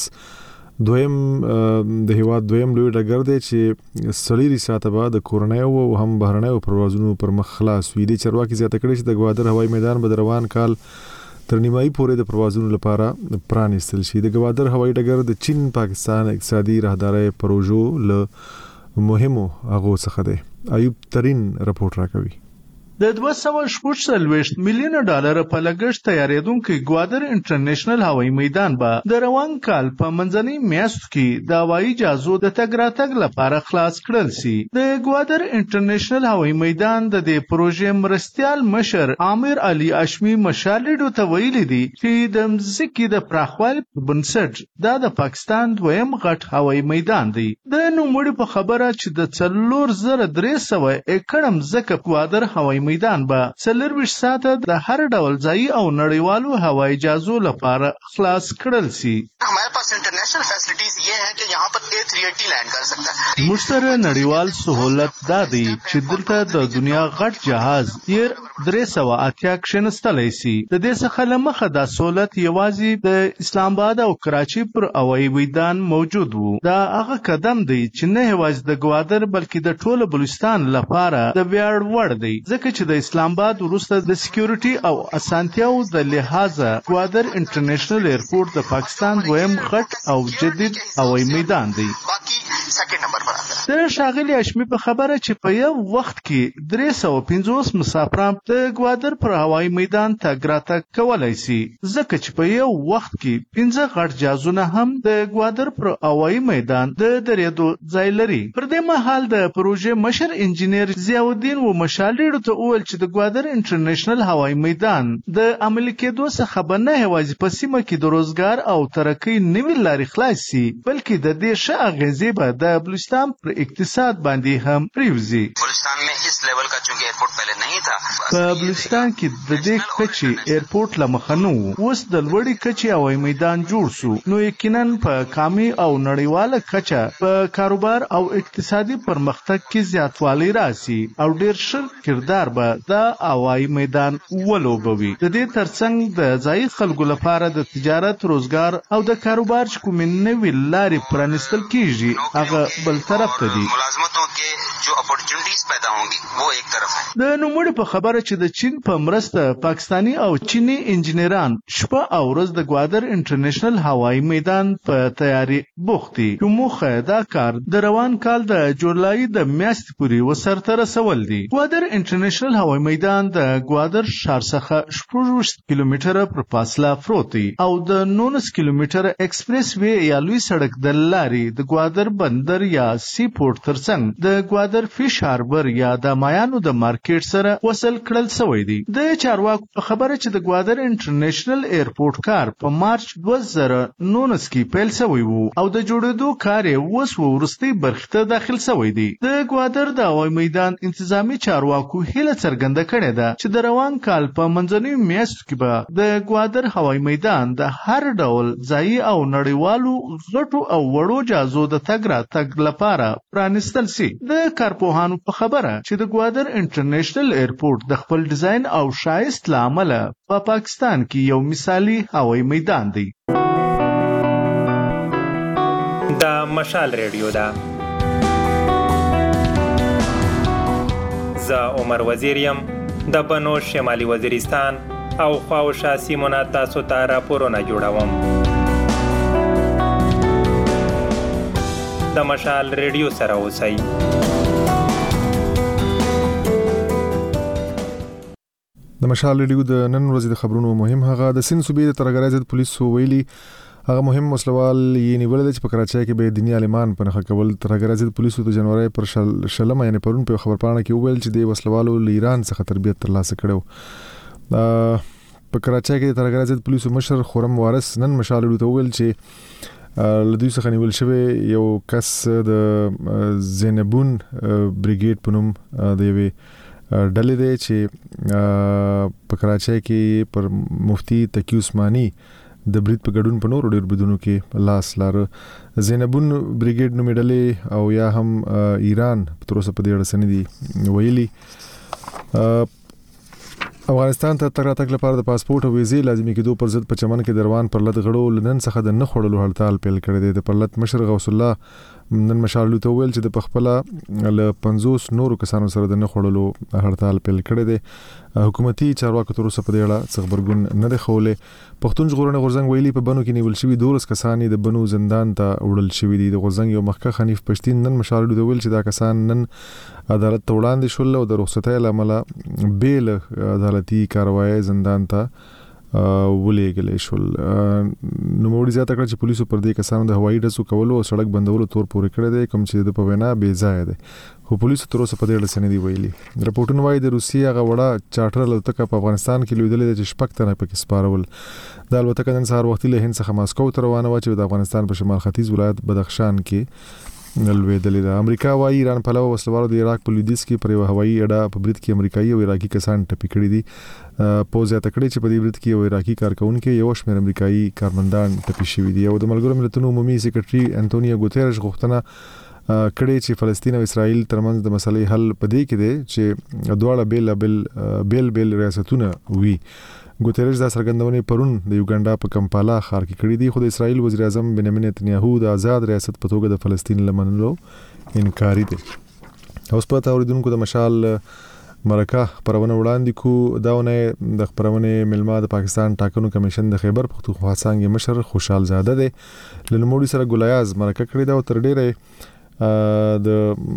د هیواد دویم لوی ډګر دی چې سړي ساته بعد د کورنۍ او هم بهرنۍ پروازونو پر مخ خلاص وي. د چارواکي زیاته کړي چې د گوادر هوایي میدان به روان کال تر نیمایي پورې د پروازونو لپاره پرانیستل شي. د گوادر هوایي ډګر د چین پاکستان اقتصادي راهداري پروژو له مهمو هغه څخه دی. ایوب ترين رپورټ راکوي. د 240 میلیون ډالر په لګښت تیارېدونکو گوادر انټرنیشنل هوایي میدان به د روان کال په منځنۍ میاشتو کې د هوایي جهازو د تګ راتګ لپاره خلاص کړل شي. د گوادر انټرنیشنل هوایي میدان د دې پروژې مرستیال مشر عامر علي اشمي مشالډو ته ویلي دي چې د مځکې د پراخوالي په بنسټ دا د پاکستان دویم غټ هوایي میدان دی. د نوموړي په خبره چې د 4300 ایکړ مځکه گوادر هوایي میدان به 24 ساعته د هر ډول ځای او نړیوالو هوایي جهازو لپاره خلاص کړل شي. हमारे पास इंटरनेशनल फैसिलिटीज ये हैं कि यहाँ पर A380 लैंड कर सकता है. مشترک نړیوال سہولت دا دی چې دلته د دنیا غټ جهاز ایر 380 کښینستلی شي. د دې څخه لمخه دا سہولت یوازې د اسلام آباد او کراچي پر هوایي میدان موجود وو. دا هغه قدم دی چې نه یوازې د گوادر بلکې د ټول بلوچستان لپاره د ویاړ وړ دی، ځکه چې د اسلام آباد وروسته د سکیورټي او اسانتیاو د لحاظه گوادر انټرنیشنل ایرپورټ د پاکستان دویم غټ او جدید هوایي میدان دی. د ښاغلي هاشمي په خبره چې په یو وخت کې 350 مسافران د گوادر پر هوایي میدان تګ راتګ کولی شي، ځکه چې په یو وخت کې 15 غټ جهازونه هم د گوادر پر هوایي میدان د درېدو ځای لري. پر دې مهال د پروژې مشر انجینیر ضیاءالدین و مشالډو ته وویل چې د گوادر انټرنیشنل هوایي میدان د عملي کېدو څخه به نه یوازې په سیمه کې د روزګار او ترقۍ نوې لارې خلاص شي، بلکې د دې ښه اغېزې به د بلوچستان پر اقتصاد باندې هم پریوزي. بلوچستان में इस लेवल का चूंकि एयरपोर्ट पहले नहीं था. په بلوچستان کې د دې کچې ایرپورټ لمخه نه و، اوس د لوړې کچې هوایي میدان جوړ شو، نو یقینا په قامي او نړیواله کچه په کاروبار او اقتصادي پرمختګ کې زیاتوالی راسي او ډېر ښه کردار به د هوایي میدان ولوبوي. د دې ترڅنګ د ځایي خلکو لپاره د تجارت، روزګار او د کاروبار چې کومې نوې لارې پرانیستل کیږي هغه بل طرف ته دي. जो अपॉर्चुनिटीज पैदा होंगी वो एक तरफ है. د نوموړي په خبره چې د چین په مرسته پاکستانی او چینی انجینران شپه او ورځ د گوادر انټرنیشنل هوایي میدان په تیاری بوخت دي. موخه دا کار د روان کال د جولای د میاشتې پورې وسرته رسول دي. گوادر انټرنیشنل هوایي میدان د گوادر ښار څخه 16 کیلومتره پر فاصله پروت دی او د 19 کیلومتره ایکسپریس وی یا لوی سړک د لارې د گوادر بندر یا سی پورت ترڅنګ د گوادر فیش هاربر یا د مایانو د مارکیټ سره وصل کړل شوی دی. د چارواکو په خبره چې د گوادر انټرنیشنل ایرپورټ کار په مارچ 2019 کې پیل شوی وو او د جوړېدو کار یې اوس وروستۍ برخه ته داخل شوی دی. د گوادر د هوایي میدان انتظامی چارواکو هیله څرګنده کړې ده چې د روان کال په منځنیو میاشتو کې به د گوادر هوایي میدان د هر ډول ځایي او نړیوالو غټو او وړو جهازو د تګ راتګ لپاره پرانیستل شي. د کارپوهانو په خبره چې د گوادر انټرنیشنل ایرپورټ د خپل ډیزاین او ښایست له امله په پاکستان کې یو مثالي هوایي میدان دی. دا مشال ریډیو ده. زه عمر وزیر یم د بنو شمالي وزیرستان او خواوشا سیمونه تاسو ته راپورونه جوړوم. د مشال ریډیو سره اوسئ. د مشال ریډیو د نن ورځې د خبرونو مهم هغه د سند صوبې د ترګرای ضد پولیسو ویلي هغه مهم مسلوال یې نیول چې په کراچۍ کې به دیني عالمان په نخښه کول. ترګرای ضد پولیسو د جنوري پر شلمه یعنی پرون په خبرپاڼه کې ویل چې د وسلوالو ایران څخه تربیت ترلاسه کړو. په کراچۍ کې د ترګرای ضد پولیسو مشر خورم وارث نن مشال ریډیو ته ویل چې لدوی څخه نیول شوی یو کس د زینبون بریګیډ په نوم د یوې ډلې دی چې په کراچۍ کې پر مفتی تقی عثماني د برید په ګډون په نورو ډېر بریدونو کې لاس لاره. زینبون بریګیډ نومې ډلې او یا هم ایران په تر اوسه په دې اړه څه نه دي ویلي. افغانستان ته تګ راتګ لپاره د پاسپورت او ویزې لازمي کېدو پر ضد په چمن کې دروان پر لټ غړو لنن څخه د نه خوړلو هړتال پیل کړی دی. د پرلط مشر غوث الله نن مشال ته ویل چې د پخپله ل 50 نورو کسانو سره د نه خوړلو هړتال پیل کړی دی. حکومتي چارواکو تر اوسه په دې اړه څه خبرګون نه دی ښوولی. پښتون ژغورنې غورځنګ ویلي په بنو کې نیول شوي 12 کسان د بنو زندان ته وړل شوي دي. د غورځنګ یو مخکښ حنیف پښتین نن مشال ته ویل چې دا کسان نن عدالت ته وړاندې شول او د رخصتۍ له امله بیل عدالتي کاروایی زندان ته ولېږل شول. نو موږ زیاته کړ چې پولیسو پر دې کسانو د هوایي ډزو کولو او سړک بندولو تور پورې کړی دی کوم چې د په وینا بې ځایه دی. خو پولیسو تر اوسه په دې اړه څه نه دي ویلي. رپورټونه وایي د روسیې هغه وړه چارټر الوتکه په افغانستان کې لیدلې ده چې 6 تنه پکې سپارول. د الوتکه نن سهار وختي له هند څخه ماسکو ته روانه وه چې د افغانستان په شمال ختیځ ولایت بدخشان کې لوېدلې ده. امریکا وايي ایران په لور وسلوالو د عراق په لویدیځ کې پر یو هوایي اډه په برید کې امریکایي او عراقي کسان ټپي کړي دي. پوز یې تکړه چې په دې برید کې یو عراقي کارکونکو یو شمېر امریکایي کارمندان ټپي شوي دي. او د ملګرو ملتونو عمومي سکرټري انټونیو ګوتيرش غوښتنه کړي چې فلسطین او اسرائیل ترمنځ د مسلې حل پدې کې دی چې دواړه بیل ریاستونه وي. ګوتيرش دا څرګندونه پرون د یوګانډا په کمپالا ښار کې کړې دي. خو د اسرائیل وزیر اعظم بنیامین نتنیاهو د آزاد ریاست په توګه د فلسطین لمنلو انکاري دي. اوس په اوریدونکو د مشال مرکه خبرونه وړاندې کو. داونه د خبرونه ملما د پاکستان ټاکنو کمیشن د خیبر پختونخوا څنګه مشر خوشحال زاده دی لنموړي سره ګلایاز مرکه کړې ده او تر ډیره د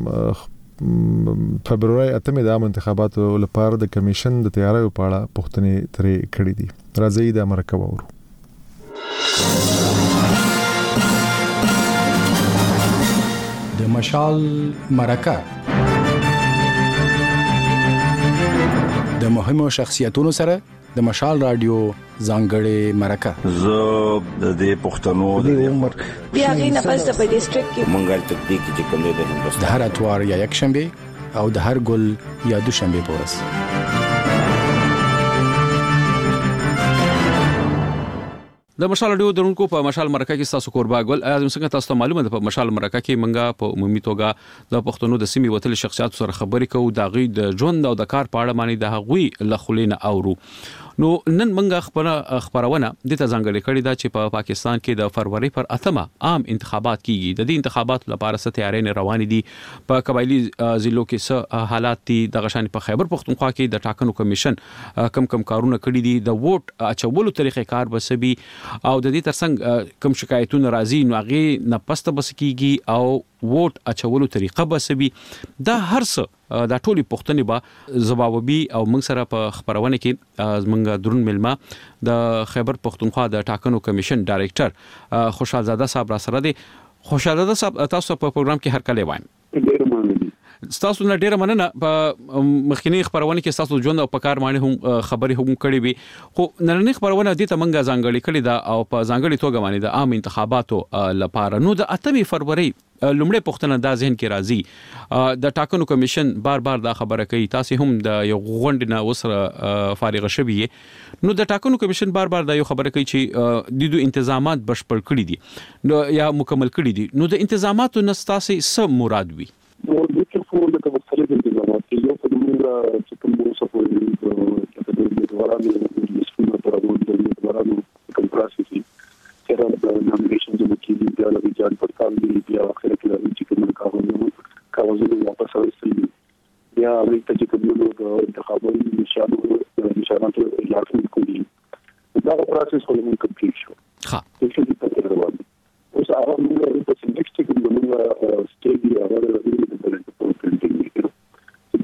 فبرवरी 8 د عام انتخاباتو لپاره د کمیشن د تیاریو په اړه پوښتنې ترې کړې دي. راځي د مرکه وورو. د مشال مرکه د مهمو شخصیتونو سره د مشال رادیو ځانګړې مرکه. زه د دې پښتنو د عمر بیا غي نه پس په ډیسټریکټ کې مونږه تطبیق چې کوم دی د هندوستان د هر اتوار یا یک شنبه او د هر ګل یا دوشنبه پورس. د مشال رادیو درونکو په مشال مرکه کې تاسو قربا ګل څنګه تاسو معلومه ده په مشال مرکه کې منګه په عمومي توګه د پښتنو د سیمې وتل شخصیت سره خبرې کوو د غي د ژوند او د کار په اړه باندې د هغوی لخلینه اورو. نو نن منګه خبرونه د ځانګړي کړي دا چې په پاکستان کې د فروری پر 8 عام انتخابات کیږي. د دې انتخاباتو لپاره ست تیاري روانې دي. په قبایلی ضلعو کې څه حالات دي د غشان په خیبر پختونخوا کې د ټاکنو کمیشن کم کارونه کړي دي. د ووټ اچولو طریقې کار بسبي او د دې ترڅنګ کم شکایتونه راځي نو هغه نه پسته بس کیږي او ووټ اچولو طریقه بسبي. دا هر څه دا ټولي پښتنې با زبابي او موږ سره په خبرونه کې موږ درون ملما د خیبر پختونخوا د ټاکنو کمیشن ډایریکټر خوشحال زاده صاحب را سره دي. خوشحال زاده صاحب تاسو په پروګرام کې هر کله وایم. تاسو نه ډیره مننه. په مخکینی خبرونه کې تاسو ژوند او په کار باندې هم خبري هم کړې وي. خو نننی خبرونه د ته منګه ځانګړي کړي دا او په ځانګړي توګه باندې د عام انتخاباتو لپاره نو د 8 فروری لومړی پښتنه دا ذهن کې راځي د ټاکنو کمیشن بار دا خبره کوي. تاسو هم د یو غونډه وسره فارغ شوي نو د ټاکنو کمیشن بار دا یو خبره کوي چې د دوی انتظامات بشپړ کړي دي نو یا مکمل کړي دي. نو د انتظاماتو نستاسي څه مراد وي؟ نو د ټولو د مختلف انتظامات یو په موږ چې کوم څه په دې ورانه د سپینو پر د ورانه کوم پروسس چې د نومینیشن د کیږي د لویجان پر تاندي بیا اخر کې چې کوم کاغذونه واپس راځي بیا امریکا چې کوم د انتخابي نشاناتو اعلان کوي دا پروسس ولې کمپلیټ شو. ها چې دې په روان اوس هغه موږ په سیمټ کې کوم سټیډي هغه د پرنټینګ دا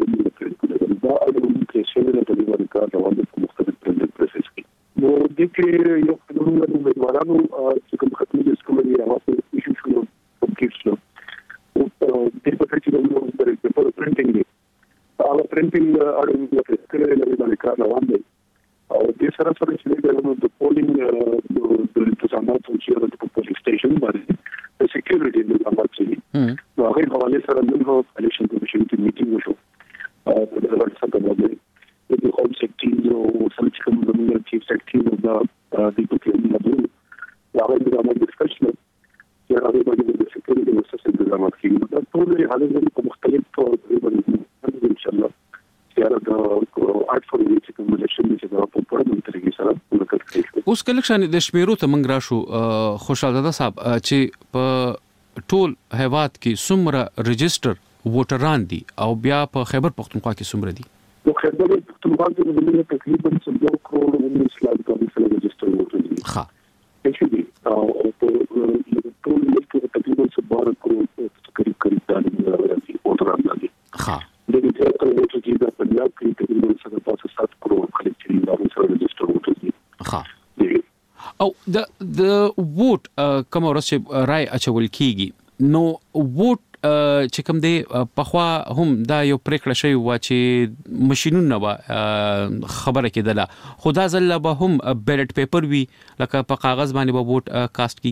اړوند کې شامل په دې باندې کار روان دي په مختلف پرنټینګ پروسس کې. نو د کې یو قانون د امیدوارانو چې کوم ختمي د سکولري راوځي ایشو شو کمپلیټ شو او د په چې موږ د پرنټینګ دی هغه پرنټینګ اړوند د کلر له باندې کار روان دي او دې سره سره چې د پولینګ د انتظامات چې د پولینګ سټیشن باندې د سکیورټي انتظامات چې نو هغه حواله سره نن هو الیکشن کمیشن کې میټینګ وشو د ورڅ په باندې د هوم سیکټینګ او سمچ کوم د چیف سیکټینګ د ډیپټي مدیر هغه د عمل ډسکشن چې هغه باندې د سکیورټي مسله انتظامات کیږي دا ټول حالات په مختلف تور باندې ان شاء الله یاره د آرټ فور ویچ کوم الیکشن چې دا په پوره طریقې سره وکړل کیږي اوس کلیکشن د شمیرو ته منګ راشو خوشاله صاحب چې په ټول هیواد کې څومره ريجستر ووټران دي او بیا په خیبر پختونخوا کې څومره دي نو خیبر پختونخوا کې د ملي تقریبا 2 کروڑ د اسلام په سره ريجستر ووټر دي ها چې او په ټول ملک کې تقریبا 12 کروڑ قریب د ووټران دي ها د دې تر ووټر چې د پنجاب کې تقریبا 7 کروڑ خلک چې د سره ريجستر ووټر دي ها او د ووټ کوم ورځ رای اچول کیږي نو ووټ چې کوم دی په خوا هم دا یو پریکړه شوی و چې ماشينونه به خبره کېدله خدا زله به هم بیلټ پیپر وی لکه په کاغذ باندې به ووټ کاست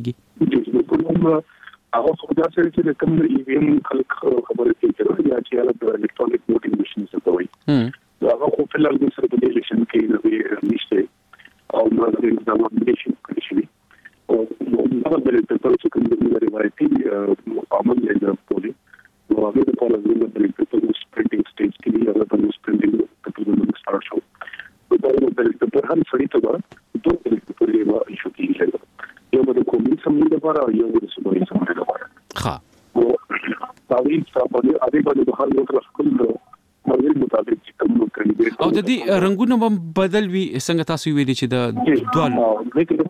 کیږي هغه خدا سره چې کوم ایوین خلک خبره کوي یا چې هغه الکترونیک ووټینګ ماشين څه کوي هغه خو په لږ سره د الیکشن کې نشته او نو د الیکشن کوي او نو د پیپر چې کوم د روایتي عمل دی په نو هغه د پاله د پیپر سپرینټینګ سټیج کې هغه په سپرینټینګ په سٹارټ شو دا د پیپر هر سړی ته دوه پیپر یې وا ایشو کیږي یو د کومې سمې لپاره او یو د سمې سمې لپاره ها او تعویض صاحب هغه باندې د هر یو تر خپل مګر مطابق چې کوم کاندیدټ او د دې رنگونه هم بدل وي څنګه تاسو ویلي چې د دوال د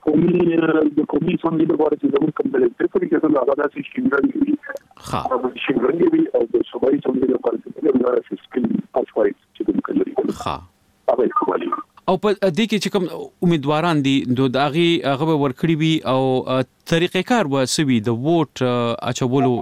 کومې څنګه د واره چې زموږ کوم بلې پیپر کې څنګه هغه داسې شینګرنګ وي ها شینګرنګ وي او د صوبایي څنګه د پارلمان د سکل پاسوایټ چې کوم کلري ها هغه کوالي او په دې کې چې کوم امیدواران دي د هغه ورکړي وي او طریقې کار وسوي د ووټ اچولو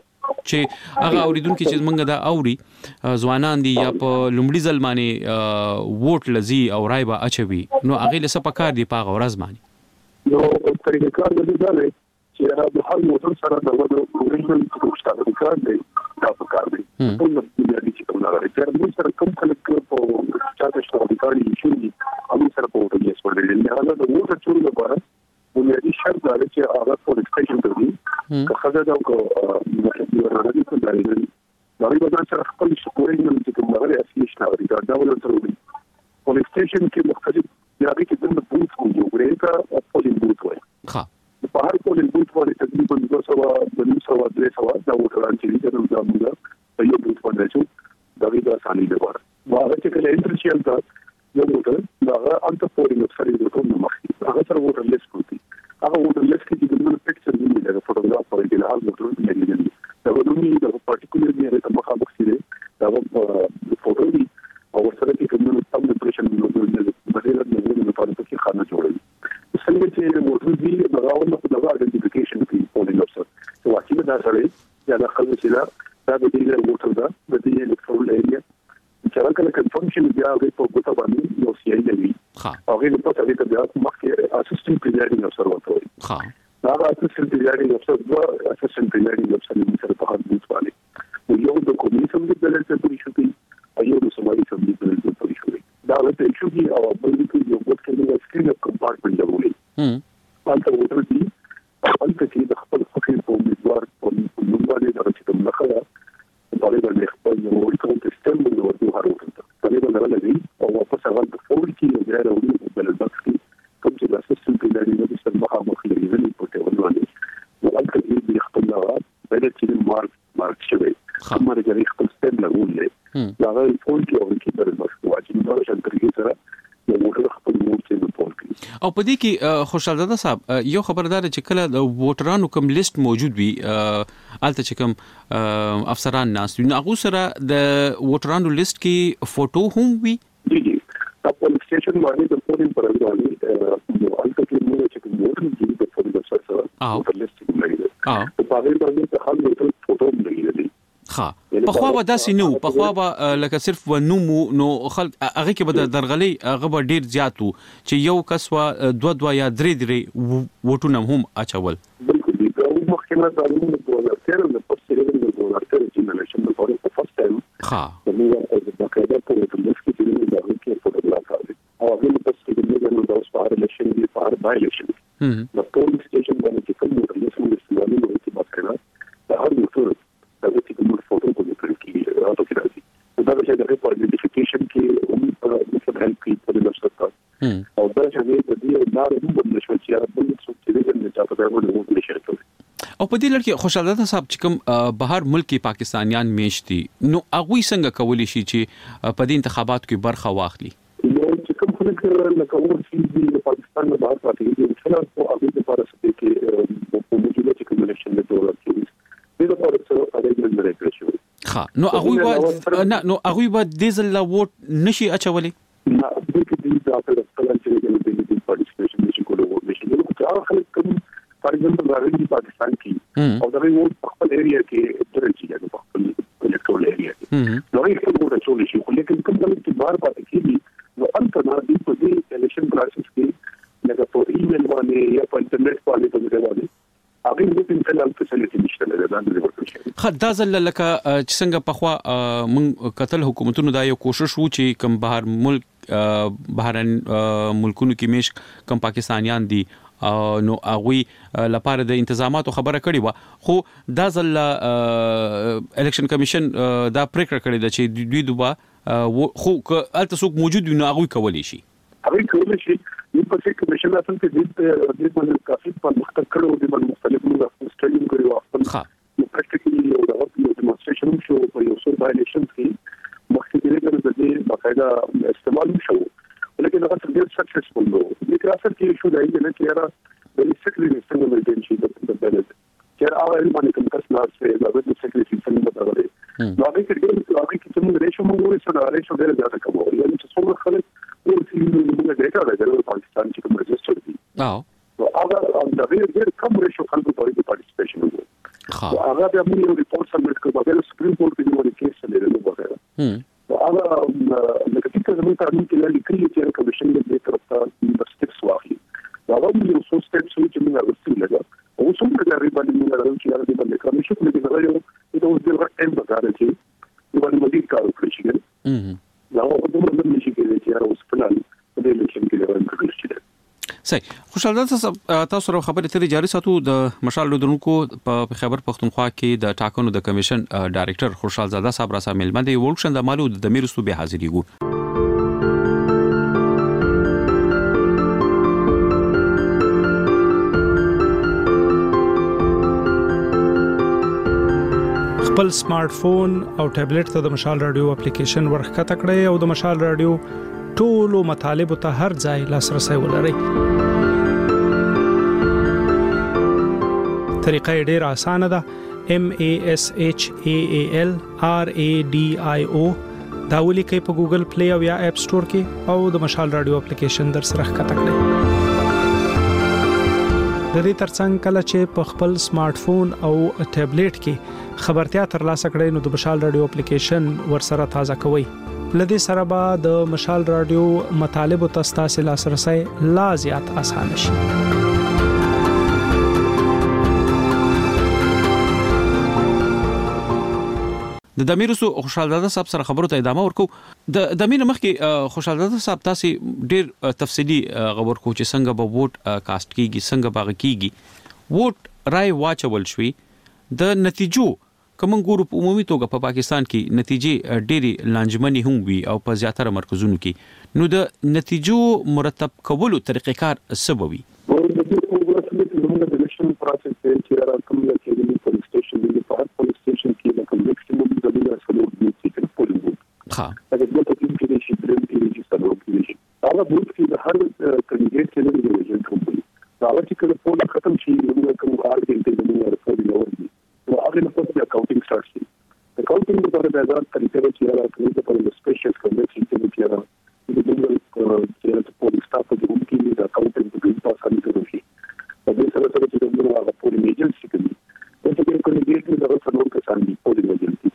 چې هغه اوریدونکو چې موږ دا اوري ځوانان دي یا په لومړي ځل باندې ووټ لذي او رای به اچوي نو هغه له سپکار دي په غورز باندې نو طریقې کار د دې ځای چې هغه د هر موټر سره د اوریجنل پروسټار کار دی دا په کار دی په دې چې کوم راغلی چې موږ سره کوم کلک په چاته شته کار یې شوی هغه سره په وټر یې سپړل نه هغه د ووټر چوري لپاره بنیادی شرط دا چې هغه په ایکسټیشن کوي که خزه دا کو راځي په دایره دا یو ځان سره خپل شکوړې نه چې کوم هغه اصلي شناوري دا ول سره وي په ایکسټیشن کې مختلف یاري کې د بوت کوي ورې کا پولینګ بوت وای ها په هر پولینګ بوت باندې تقریبا 200 دا وټران چې د موږ په یو بوت باندې چې دا وی دا سالي دی ور هغه چې کله انټرشیل دا یو وټر دا انت پولینګ سره د کوم مخکې هغه سره وټر لیست کوي هغه وټر لیست کې د نن پکچر دی دا فوټوګراف په کې حال وټر دی دا ودونی دا پارټیکولر دی د مخابخ سره دا فوټو دی او سره کې کوم تم ډیپریشن د بدل نه په اړه کې خانه جوړوي څنګه چې وټر دی دا راوړل په دغه ایډنټیفیکیشن کې پولینګ افسر چې واقعي دا سره یا د خلکو چې دا د دې وټر دا د دې الکترول ایریا چې راکله کنفرمیشن بیا په ګوته باندې یو سی ای دی هغه په تاسو ته بیا مخکې اسسټنټ پریزایډینګ افسر وته ها دا اسسټنټ پریزایډینګ افسر د اسسټنټ پریزایډینګ افسر سره په هغه بوت باندې یو د کمیشن د بلنس په شو کې ایو د سماري سمدي په بلنس په شو دا د ایشو کې او په دې کې یو وخت کې د سکرین کمپارټمنټ جوړولې پالته وټر دی پالته کې د خپل فکر په امیدوار په نوم باندې د چې کوم لخوا په اړه باندې خپل یو کوم سیستم د ورته هارو په دې باندې راځي او واپس هغه د فور کې د راوړي په بلنس کې کوم چې د اسسټنټ پریزایډینګ افسر مخامخ لري په ټول باندې نو هغه کې د خپل بل چې مارک شوی کومه د خپل سټیپ لګولې دا غوښتل فون کې او کې د مسکو چې دا شان طریقې سره یو موټر خپل موټر څخه پول کړي او په دې کې خوشاله ده صاحب یو خبردار چې کله د ووټرانو کوم لیست موجود وي الته چې کوم افسران ناس وي هغه سره د ووټرانو لیست کې فوټو هم وي جی په پولیس سټیشن باندې د پولینګ پروګرام نو الته کې موږ چې کوم ووټر دي د پولیس سره ووټر لیست کې لري په هغه باندې په حال ووټر فوټو لري ها په خوا به داسې نو په خوا به لکه صرف و نو خلک هغه کې به درغلي هغه به ډیر زیات وو چې یو کس وا دوه یا درې وټونه هم اچول بالکل دا مخکې قانون د 2013 د پوسټ د 2013 چې نشم په اړه په فرست ټایم ها د باقاعده په دې کې چې د هغه کې په ډول راځي او هغه په پوسټ کې د نو د سپار الیکشن دی په بای الیکشن د پولیس سټیشن باندې کوم د ریسمو استعمالي نو چې باکره د هر یو دا چې کوم فوټو کو لیکل کیږي راځي کې راځي دا چې د ریپورت ایډنټیفیکیشن کې هم په هیلپ کوي په لاسته او دا چې د دې لارې هم بدل شو چې بل څه چې د چا په ډول نه شي کوي او په دې لړ کې خوشاله ده صاحب چې کوم بهر ملکی پاکستانیان میشتي نو هغه څنګه کولی شي چې په دې انتخاباتو کې برخه واخلي نو چې کوم خلک لکه ورسې د پاکستان نه بهر پاتې دي چې نو هغه د لپاره څه کې په موجوده چې کوم الیکشن د دولت کې د لپاره څه اړین نه راځي ها نو هغه به د زل ووټ نشي اچولي نه د دې د اصل چې د پارټیسپیشن نشي کولای نشي نو چې خلک کوم فار ایگزامپل راځي پاکستان کې او دا یو خپل ایریا کې درځي په خپل الکترول ایریا کې نو یې څه وګورئ چې شي خو لیکن کوم ډول چې بار پاتې کیږي نو انت نه دی په دې الیکشن پروسس کې لکه په ایمیل باندې یا په انټرنیټ باندې په دې باندې هغه د انټرنل فیسیلیټي نشته نه دا د ورکړل خدا زل لکه چې څنګه په خوا من قتل حکومتونو دا یو کوشش وو چې کوم بهر ملک بهرن ملکونو کې میش کوم پاکستانیان دي نو هغه لپاره د انتظاماتو خبره کړې و خو دا ځل الیکشن کمیشن دا پریکړه کړې ده چې دوی دوه خو الته څوک موجود وي نو هغه کولی شي هغه کولی شي په څه کمیشن اصل کې د باندې کافي په مختلف کړو د مختلفو سټډیم کړو خپل نو پریکټیکلی یو د ډیمونستریشن شو په یو څو وایلیشن کې مختلفه د دې باقاعده استعمال شو لیکن هغه څنګه سکسسفل نو د کراسر کې شو دای نه چې را د سیکریټری څنګه مینټین شي د بلد چې هغه باندې کوم کس نه سي دا د سیکریټری څنګه بدلوي نو هغه کې چې موږ ریشو موږ سره ریشو ډېر زیات کوو یعنی چې څومره خلک موږ ډیټا راغلی پاکستان چې کوم رجسټر دي نو هغه د ډېر کم ریشو خلکو په پارټیسپیشن وکړي هغه د موږ یو ریپورت سبمټ کړو بغیر سپریم کورټ کې موږ کیس لري نو وغیرہ هغه لکه چې زموږ قانون کې لیکلي چې کمیشن دې طرف ته د سټیپس واخلي دا هم یو څو سټیپس چې موږ غوښتل لګا او څومره د ریبل موږ راځو چې د باندې کمیشن کې دا یو د اوس د وخت ټیم بغیر چې د باندې مزید کار وکړي شي دا هغه د موږ نشي کېدای چې اوس پلان د الیکشن کې ورنکړل شي صحیح خوشاله تاسو سره خبرې ترې جاري ساتو د مشال لودونکو په خیبر پختونخوا کې د ټاکنو د کمیشن ډایریکټر خوشحال زاده صاحب را سره ملمنه دی ورکشن د مالو د میرستو به حاضرېګو خپل سمارټ فون او ټابلیټ ته د مشال رادیو اپلیکیشن ورخته کړئ او د مشال رادیو ټولو مطالب ته هر ځای لاسرسي ولرئ. طریقه ډېر اسانه ده. MASHAAL RADIO دا ولیکئ په ګوګل پلی او یا اپ سٹور کې او د مشال رادیو اپلیکیشن در سره ښکته کړئ. د دې ترڅنګ کله چې په خپل سمارټ فون او ټابلیټ کې خبرتیا ترلاسه کړئ نو د مشال رادیو اپلیکیشن ورسره تازه کوئ. لدې سره به د مشال رادیو مطالب او تاسو لاسرسي لا زیات اسانه شي. د دمیرسو خوشحال زاده صاحب سره خبرو ته ادامه ورکو. د دمیر مخکې خوشحال زاده صاحب تاسو ډیر تفصیلی خبر کو چې څنګه به ووټ کاست کیږي څنګه باغ کیږي ووټ رای واچول شوی د نتیجو کوم ګورو په عمومي توګه په پاکستان کې نتیجې ډېری لانجمنې هم وي او په زیاتره مرکزونو کې نو د نتیجو مرتب کولو طریقې کار څه وي؟ د الیکشن پروسس چې راکوم چې د پولیس سټیشن د پولیس سټیشن کې د میکسیمم د سلوک دي چې پولیس بوت ها دا د پولیس کې شي دریم کې چې سلوک دي هغه بوت کې د هر کینډیډیټ چې د ریجن کوي دا چې کله پول ختم شي نو کوم آرګینټ د موږ راځي نو هغه نه پوهه اکاونټینګ سٹارټ شي اکاونټینګ لپاره د آزاد طریقې چې راځي د پولیس سپیشل کمیټي چې د موږ چې پولیس سټاف د کوم کې د اکاونټینګ په پاسانه کوي په دې سره چې موږ هغه پولیس ایجنسی کوي دا چې کوم کینډیډیټ د سلوک کسان دي پولیس ایجنسی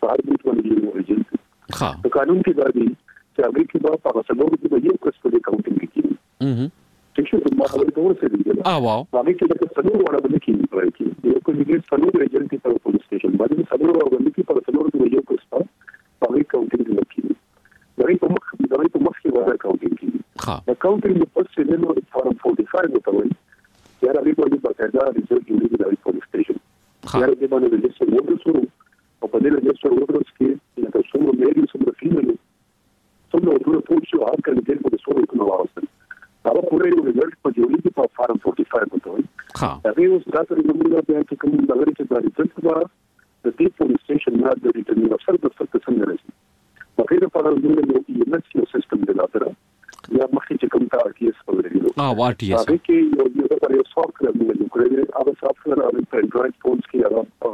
هر بوت باندې یو ایجنټ ها په قانون کې دا دی چې هغه کې په پاسپورت کې یو کس په کاونټینګ کې چې ما خبرې کوم څه دي واو هغه کې د څلور وړه باندې کې راځي چې یو کوم څلور ایجنټ په پولیس سټیشن باندې څلور وړه باندې کې په څلور کې یو کس په هغه کاونټینګ کې دا په مخ کې وایي کاونټینګ کې ها د کاونټینګ په څیر له فارم 45 ته وایي چې هغه په دې باندې د ریزلټ جوړېږي د پولیس سټیشن هغه د باندې د څه وګړو سره او په دې د څه وګړو کې د څو مېري سره فیمل څومره ټول ټول شو هغه کې د دې په څو کې نو راوستل دا په ریزلټ په جوړېږي په فارم 45 ته وایي هغه اوس تاسو د موږ په اړه کوم د غیر چې د ریزلټ په د دې پولیس سټیشن نه د ریټرنینګ افسر د څه څنګه راځي په دې لپاره موږ یو ایمس سیستم دلته یا مخکې چې کوم کار کیس ولري واټیس هغه کې یو د سافټویر موږ کړی هغه سافټویر هغه په انډراید فونز کې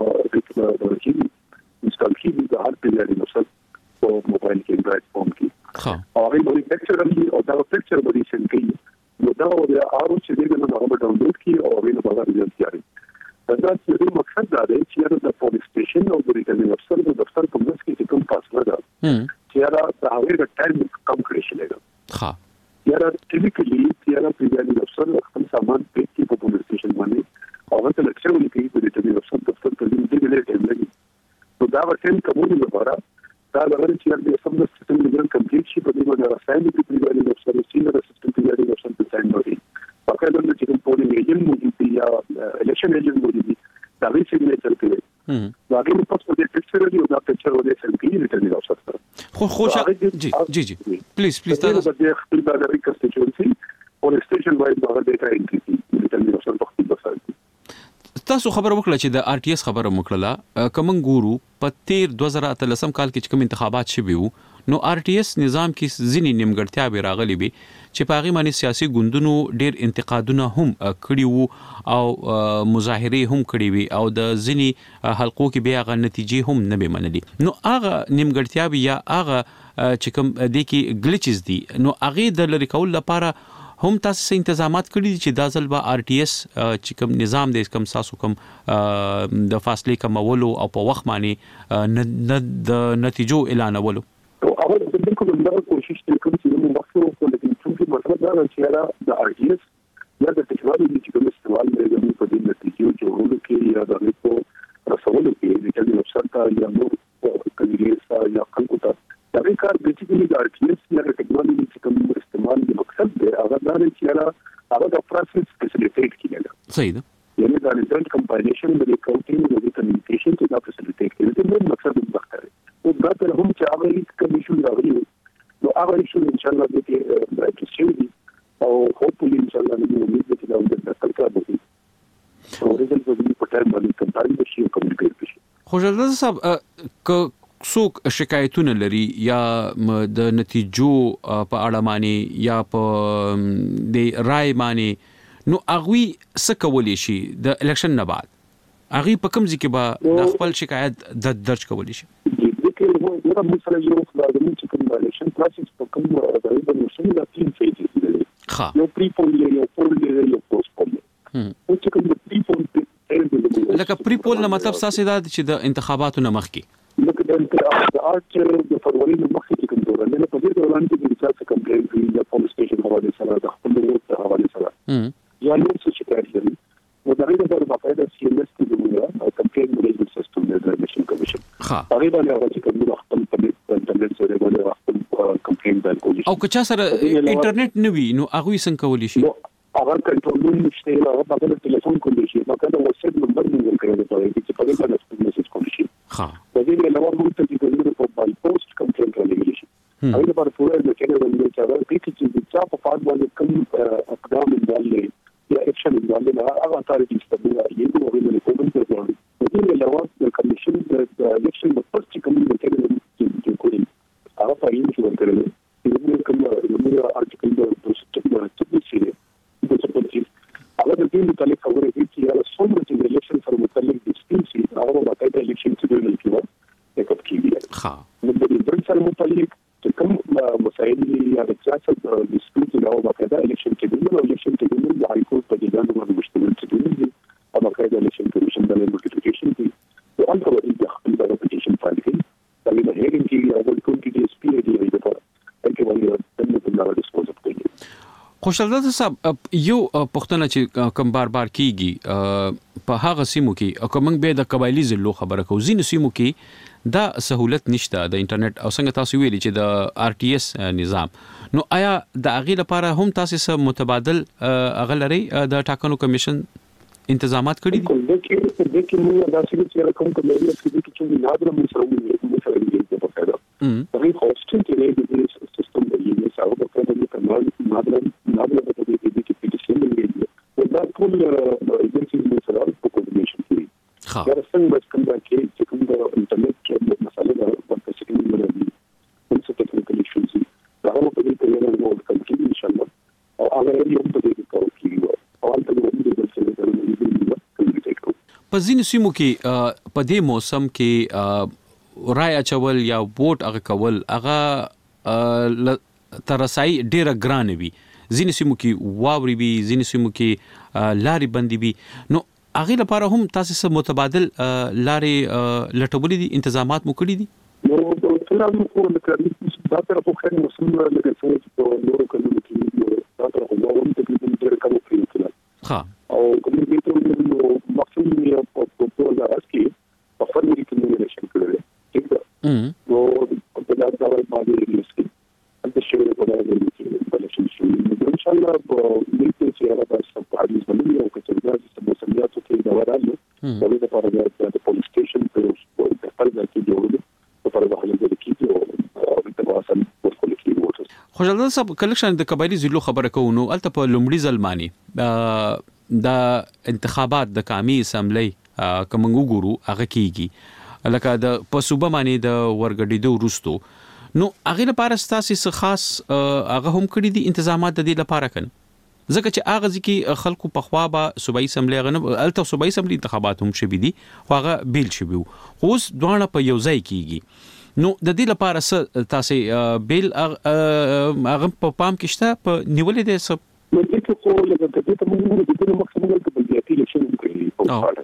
هغه د ورکی انسټال کیږي د هر پیلاري نوسل په موبایل کې انډراید فون کې هغه د پکچر او دا پکچر باندې څنګه نو دا د ارو چې دغه نو هغه ډاونلوډ کی او هغه په هغه ځای تیاری دا چې مقصد دا دی چې د پولیس سټیشن او د ریټرنینګ افسر د دفتر په منځ کې کوم فاصله ده چې دا هغه د ټایم کم کړی شي ها یاره ټیپیکلی یاره پریګانی افسر خپل سامان پیټي په پولیس سټیشن باندې او هغه لکشن لیکي په دې ټیپیکل افسر دفتر ته دې ډېر ټایم لګي نو دا ورته کومه لپاره دا لږ چې د سم د سیستم لګر کمپلیټ شي په دې باندې راځي چې پریګانی افسر سینر اسسټنټ پریګانی افسر په ساين باندې پکې د چې پولیس ایجنټ موجود دی یا الیکشن ایجنټ موجود دی دا وی سیګنیچر کوي دا هغه په پاسپورت د پکچر دی او دا پکچر ولې سلګي ریټرنینګ افسر خو جی پلیز تاسو د خپل د ریکسټیچوئنسي پولیس سټیشن وایي دا د ډیټا انټری کی ریټرنینګ افسر په خپل بسال تاسو خبر وکړه چې د آر ټي اس خبره وکړه کوم ګورو په 2013 کال کې کوم انتخابات شوي وو نو آر ټي اس نظام کې ځینې نیمګړتیا به راغلي وي چې په هغه باندې سیاسي ګوندونو ډېر انتقادونه هم کړي وو او مظاهره هم کړي وي او د ځینې حلقو کې به هغه نتیجې هم نه به منلي نو هغه نیمګړتیا یا هغه چې کوم د کې ګلیچز دي نو هغه د لری کول لپاره هم تاسو سه تنظیمات کړی چې دا ځل به آر ټي اس چې کوم نظام د کوم ساسو کوم د فاصله کمولو او په وخت باندې د نتیجو اعلانولو او هغه د بالکل د کوشش کوي چې موږ وخت ورکړو لیکن څنګه مطلب دا چې د آر ټي اس یا د ټکنالوژي چې کوم استعمال لري په دې نتیجو جوړولو کې یا د ریپورت رسولو کې د ټکنالوژي افسر ته یا نور کلیګس یا خلکو ته دا کار بیسیکلی د آر ټي اس یا د ټکنالوژي چې کوم استعمال د مقصد دی هغه دا چې هغه د پروسس فیسیلیټیټ کیږي صحیح ده یعنی دا ریزلټ کمپایلیشن د کاونټینګ او د کمیونیکیشن ته دا فیسیلیټیټ کیږي د مقصد د ځخره او دا تر هم چې هغه هیڅ کمیشن راغلی نو هغه شو ان شاء الله د راځي او هوپفully ان شاء الله موږ امید لرو چې دا د تلکا به او ریزلټ به په ټایم باندې کمپایل شي او کمیونیکیټ شي خو جلال صاحب څوک شکایتونه لري یا د نتیجو په اړه باندې یا په د رای باندې نو اغوی څه کولی شي د الیکشن نه بعد اغوی په کوم ځکه به د خپل شکایت درج کولی شي دا مثلا یو خدای چې کوم الیکشن پروسس په کوم ځای باندې شي دا تین فیزز دي یو پری پول یو پول یو پوسټ پول او چې کوم پری پول لکه پری پول نه مطلب ساسي دا چې د انتخاباتو نه مخکي لکه د آرچ د فروری نه مخکې کوم دوران نه په دې دوران کې د ریسارچ کمپاین کوي د پولیس سټیشن حواله سره د خپل وخت حواله سره یا نور څه شکایت لري نو دا غوډه د باقاعده سی ام اس کې د کمپاین مینجمنت سیستم د الیکشن کمیشن هغه باندې هغه چې کوم خپل په انټرنیټ سره باندې خپل کمپاین باندې کوي او که چا سره انټرنیټ نه وي نو هغه څنګه کولی شي هغه کنټرول نشته هغه په ټلیفون کولی شي هغه د واتساپ نمبر موږ کړی دی چې په دې باندې میسج کولی شي د دې علاوه موږ ته د په بای پوسټ کمپاین کولی شي هغه په پوره د کېنه باندې چې هغه چې چا په فاز باندې کوم اقدام باندې یا اکشن باندې هغه اتارټیز ته دی یو غوښتل کوم څه دی د دې علاوه د کمیشن د الیکشن په پرچ کوم د کېنه چې کولی هغه په یوه څه ورکړل چې کوم د ارټیکل د څه شي د سپورټ هغه د دې متعلق خبرې دي چې هغه څومره چې د الیکشن سره متعلق دي چې هغه په د الیکشن کې د لیکلو تکپ کیږي نو د دې سره متعلق چې کوم مسایل یا د سیاست د ډیسپیوټ او په د الیکشن کې د الیکشن کې د هاي کورټ په دې باندې مشتمل دي او په د الیکشن کمیشن د نوټیفیکیشن دي او ان په دې د خپل د اپلیکیشن فایل کې خوشحال صاحب یو پښتنه چې کوم بار کیږي په هغه سیمو کې او کوم به د قبایلی ضلع خبره کو زین سیمو کې دا سہولت نشته د انټرنیټ او څنګه تاسو ویلي چې د آر ټي اس نظام نو آیا د اغه لپاره هم تاسو سره متبادل اغلري د ټاکنو کمیشن انتظامات کړی دي د کې موږ دا چې کوم کمیټه چې نادر مسلمان په فایده هغه هوسټینګ کې د سیستم د یوه ساو په فایده کې کمال نادر په دې کې پیټیشن لري او دا ټول ایجنسي سره په کوارډینیشن کې دا څنګه بس کوم دا چې کوم د انټرنیټ کې مسله دا په څه کې لري څه ټیکنیکل ایشوز دا هم په دې کې نه نو د کمپنی ان شاء الله او هغه یې هم په دې کې کار کوي او ان ته د په ځینو سیمو کې په دې موسم کې رای اچول یا ووټ هغه کول هغه ترسای ډیره ګران وي ځینو سیمو کې واوري وي ځینو سیمو کې لاري بندي وي نو هغه لپاره هم تاسو سره متبادل لاري لټولې دي انتظامات مو کړی دي نو فلم کو د کړي دا تر په خیر مسلم لکه څنګه چې نورو کلمو کې دا تر هغه وخت کې د ډېر کارو کوي ها او کوم دې ته نو مقصود یې په ټول راځي کې په فن کې کمیونیکیشن کړل ٹھیک ده نو په دا ډول باندې لیسټ انت شوی په دا ډول کې بلشن شي ان شاء الله په دې چې هغه تاسو په حدیث باندې او کچې دا چې مسلمانانو کې دا ورالو د دې لپاره د پولیس سټیشن په خپل ځای کې جوړول په پر باندې د کیږي او د تواصل په خپل کې وته خوشحال صاحب کلیکشن د قبایلی ضلع خبره کوو الته په لومړي ځلمانی د انتخابات د قومي اسمبلی کوم وګورو هغه کیږي لکه د پسوبه باندې د ورګډېدو وروستو نو هغه لپاره تاسو خاص هغه هم کړی دي انتظامات د دې لپاره کنه ځکه چې هغه ځکه خلکو په خوا به صوبایي اسمبلی غنه الته صوبایي اسمبلی انتخابات هم شوي دي خو هغه بیل شوي اوس دوه په یو ځای کیږي نو د دې لپاره تاسو بیل هغه په پام کې شته په نیولې دي سب نو دې کې کو لکه د دې ته موږ د دې مقصد موږ په بلدیاتي الیکشن کوي په اړه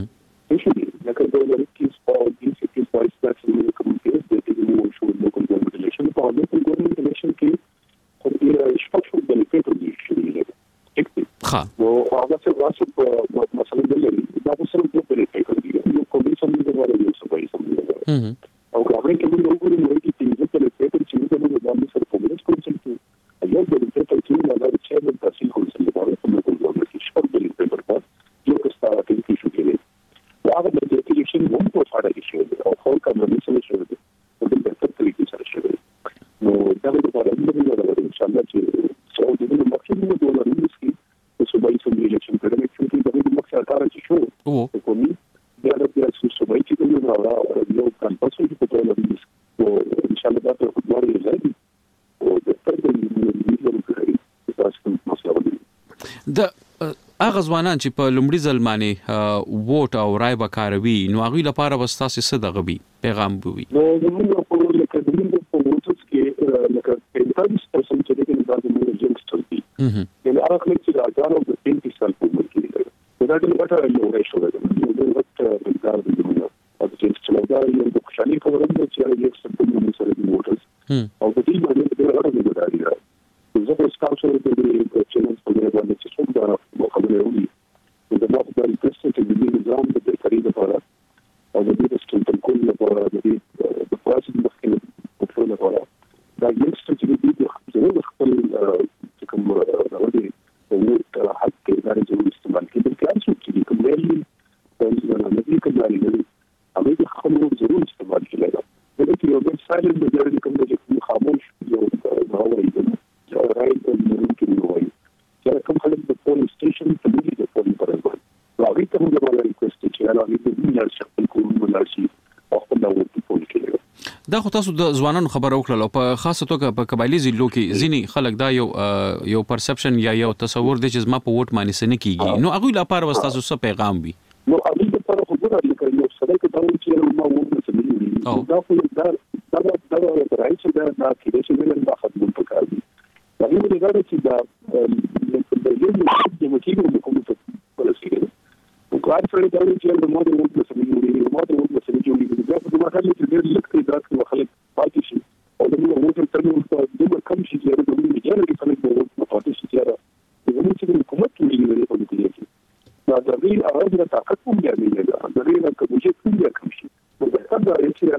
لکه د ولکې سپاو دي چې سپایس تاسو کوم کې د دې نو شو د کوم د الیکشن په اړه د ګورنمنت الیکشن کې خو دې شپږ د پیپر دي شوی ها نو هغه څه واسه په مثلا د لري دا څه په پیپر دي نو کومیشن دې ورته یو څه وایي او هغه کې موږ وګورو چې په پیپر چې موږ د باندې سره کومیشن کوو یو د پیپر چې موږ د چیرمن تحصیل کونسل لپاره کومه کومه چې شپږ د پیپر په یو کستا کې شو کېږي هغه د الیکشن هم په اړه کې شو او خو کومه مسله شو ده په دې په طریقې سره شو نو دا به په اړه موږ ان شاء الله چې څو د دې مقصد موږ ولرو چې صوبایي اسمبلی الیکشن کړي چې د دې مقصد کار چې شو کومي دا د صوبایي چې موږ راوړو یو کمپاس چې په ټول کې او ان شاء الله دا په دوه ځای او د د هغه ځوانان چې په لومړي ځلمانه ووټ او رای وکاروي نو هغه لپاره وستاسو څه دغه وی پیغام وي نو موږ په لکه د موږ په ووټس کې لکه 45% چې د موږ جنګستر دي یعنی هغه خلک چې راځي او د 20 سال په عمر کې دي دا د وټه یو راشو ده د وټ ګار دي موږ او چې څلور یو د خوشالي کوم چې یو څه په موږ سره د ووټس او د دې باندې د اړه د داري زه په تاسو ته د چیلنج په اړه باندې چې څومره خبرې وي د نوښت د پرسنټ د دې نظام د بهتري لپاره او د دې ستونزې کول لپاره د دې د پروسس مخکې په ټول لپاره دا یو څه چې د دې خپل کوم راوړي نو تر حد کې دا ضروري استعمال کړي د کار څه چې کوم ویلي د نبی کړي نه هغه د خپل ضروري استعمال کړي دا د دې یو د سایلنت د دې کوم چې خاموش یو راوړي دا راځي د مونږ کې وایي چې کوم خلک د پولیس سټیشن ته دي د پولیس پر ځای راغلي ته موږ باندې ریکوست چې راغلي د دې شخص کوم ملاشي او خپل د پولیس کې دا خو تاسو د ځوانانو خبره وکړه په خاصه توګه په قبایلی ضلعو کې ځینی خلک دا یو پرسپشن یا یو تصور د چې زما په ووټ باندې سن کیږي نو هغه لپاره وستاسو څه پیغام وي نو هغه لپاره خو ګورئ لکه یو سره کې دا چې ما ووټ نه سمېږي دا خو دا راځي دا چې موږ نه خدمت وکړو دا یو لږه چې دا د یو د کوم څه پالیسي ده او کار سره دا چې موږ د ووټ نه سمېږي موږ د ووټ نه سمېږي دا په ماته کې ډېر لږ دا چې خلک پاتې شي او د موږ ووټ تر نو په دغه کم شي چې د موږ نه کې خلک د ووټ نه پاتې شي چې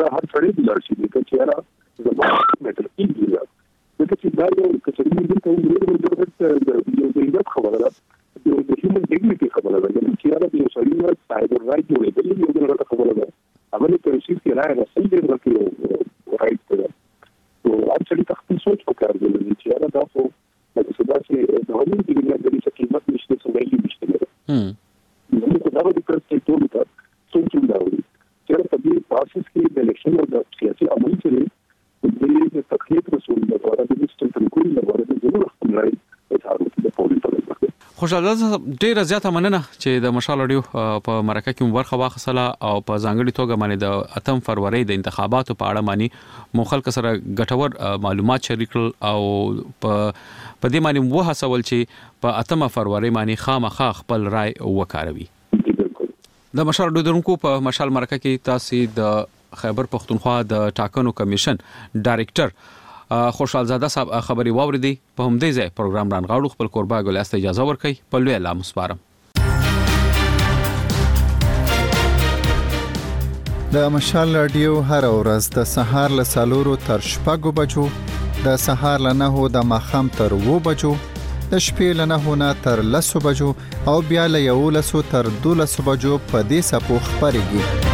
یاره هر سړی د لار شي چې یاره زموږ مټر کیږي دا چې دا یو کچري دې ته یو د عزت خبره ده د هیومن ډیګنیټي خبره ده چې یاره د یو سړي نه سایبر رائټ جوړېدل یو د خبره ده هغه ته ترشیح کې راځي رسل دې ورکړي رائټ ده نو اکچولی تخصص سوچ وکړ دې چې یاره دا خو د صدا چې د هغوی د دې د قیمت نشته څه ویلي نشته نو دا د پرسته ټول ته سوچ ولاوي چې په دې پروسس کې د الیکشن او د سیاسي عمل سره د تخنیک رسول لپاره د سیستم تنقل لپاره د ضرورت خپلای اظهار وکړي په پولیسو کې. خوشاله ډیره زیاته مننه چې د مشال رادیو په مرکه کې برخه واخیستله او په ځانګړي توګه باندې د 8 فروری د انتخاباتو په اړه باندې مخالک سره ګټور معلومات شریک او په دې باندې وهڅول چې په 8 فروری باندې خامخا خپل رائے وکاروي. د مشال رادیو درونکو په مشال مرکه کې تاسو د خیبر پختونخوا د ټاکنو کمیشن ډایریکټر خوشحال زاده صاحب خبري واوریدي په همدې ځای پروګرام رانغاړو خپل قربا ګل است اجازه ورکړي په لوی اعلان مسپارم. د مشال رادیو هر ورځ د سهار له 4 تر 6 بجو د سهار له 9 د ماخام تر 2 بجو د شپې له 9 نه تر 10 بجو او بیا له 11 تر 12 بجو په دې سپو خبريږي.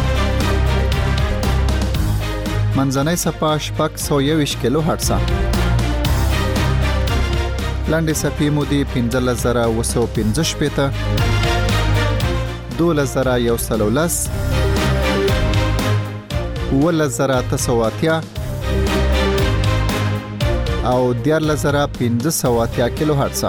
منځنۍ صفه 621 کیلو هرتز لاندې صفې مودي 15915 پته 2113 ولزراتسواتیا او 14580 کیلو هرتز.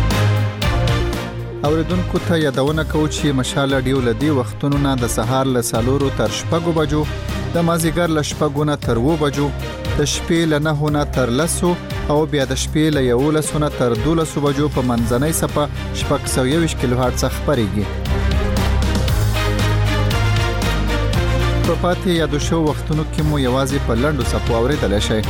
اوریدونکو ته یادونه کوم چې مشال رادیو لدی وختونو نه د سهار له 4 تر 6 بجو د مازیګر له 6 نه تر 2 بجو د شپې له 9 نه تر 10 او بیا د شپې له 11 نه تر 12 بجو په منځنۍ صفه 621 کیلو هرتز خبريږي. په پاتې یادو شو وختونو کې مو یوازې په لنډو صفو اوریدل شي.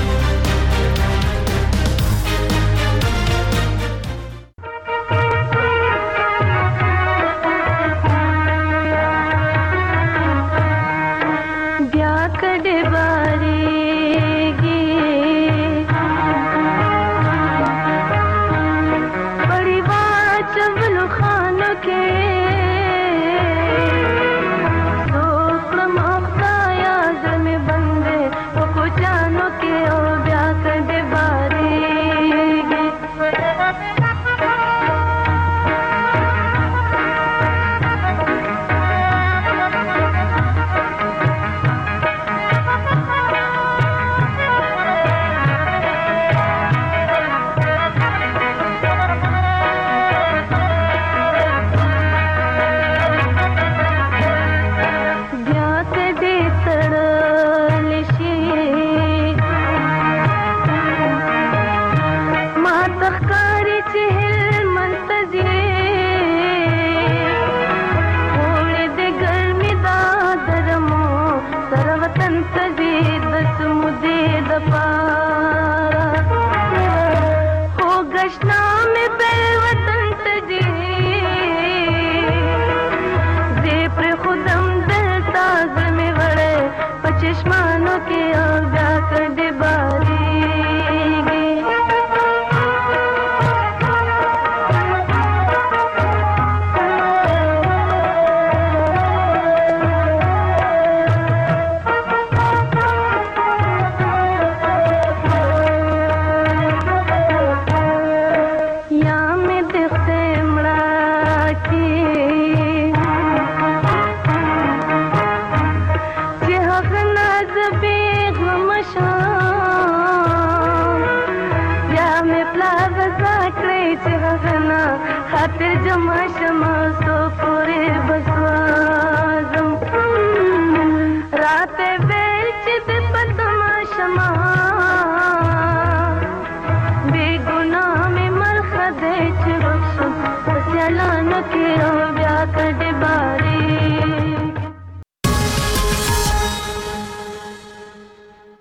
خاطر جمع شمع سو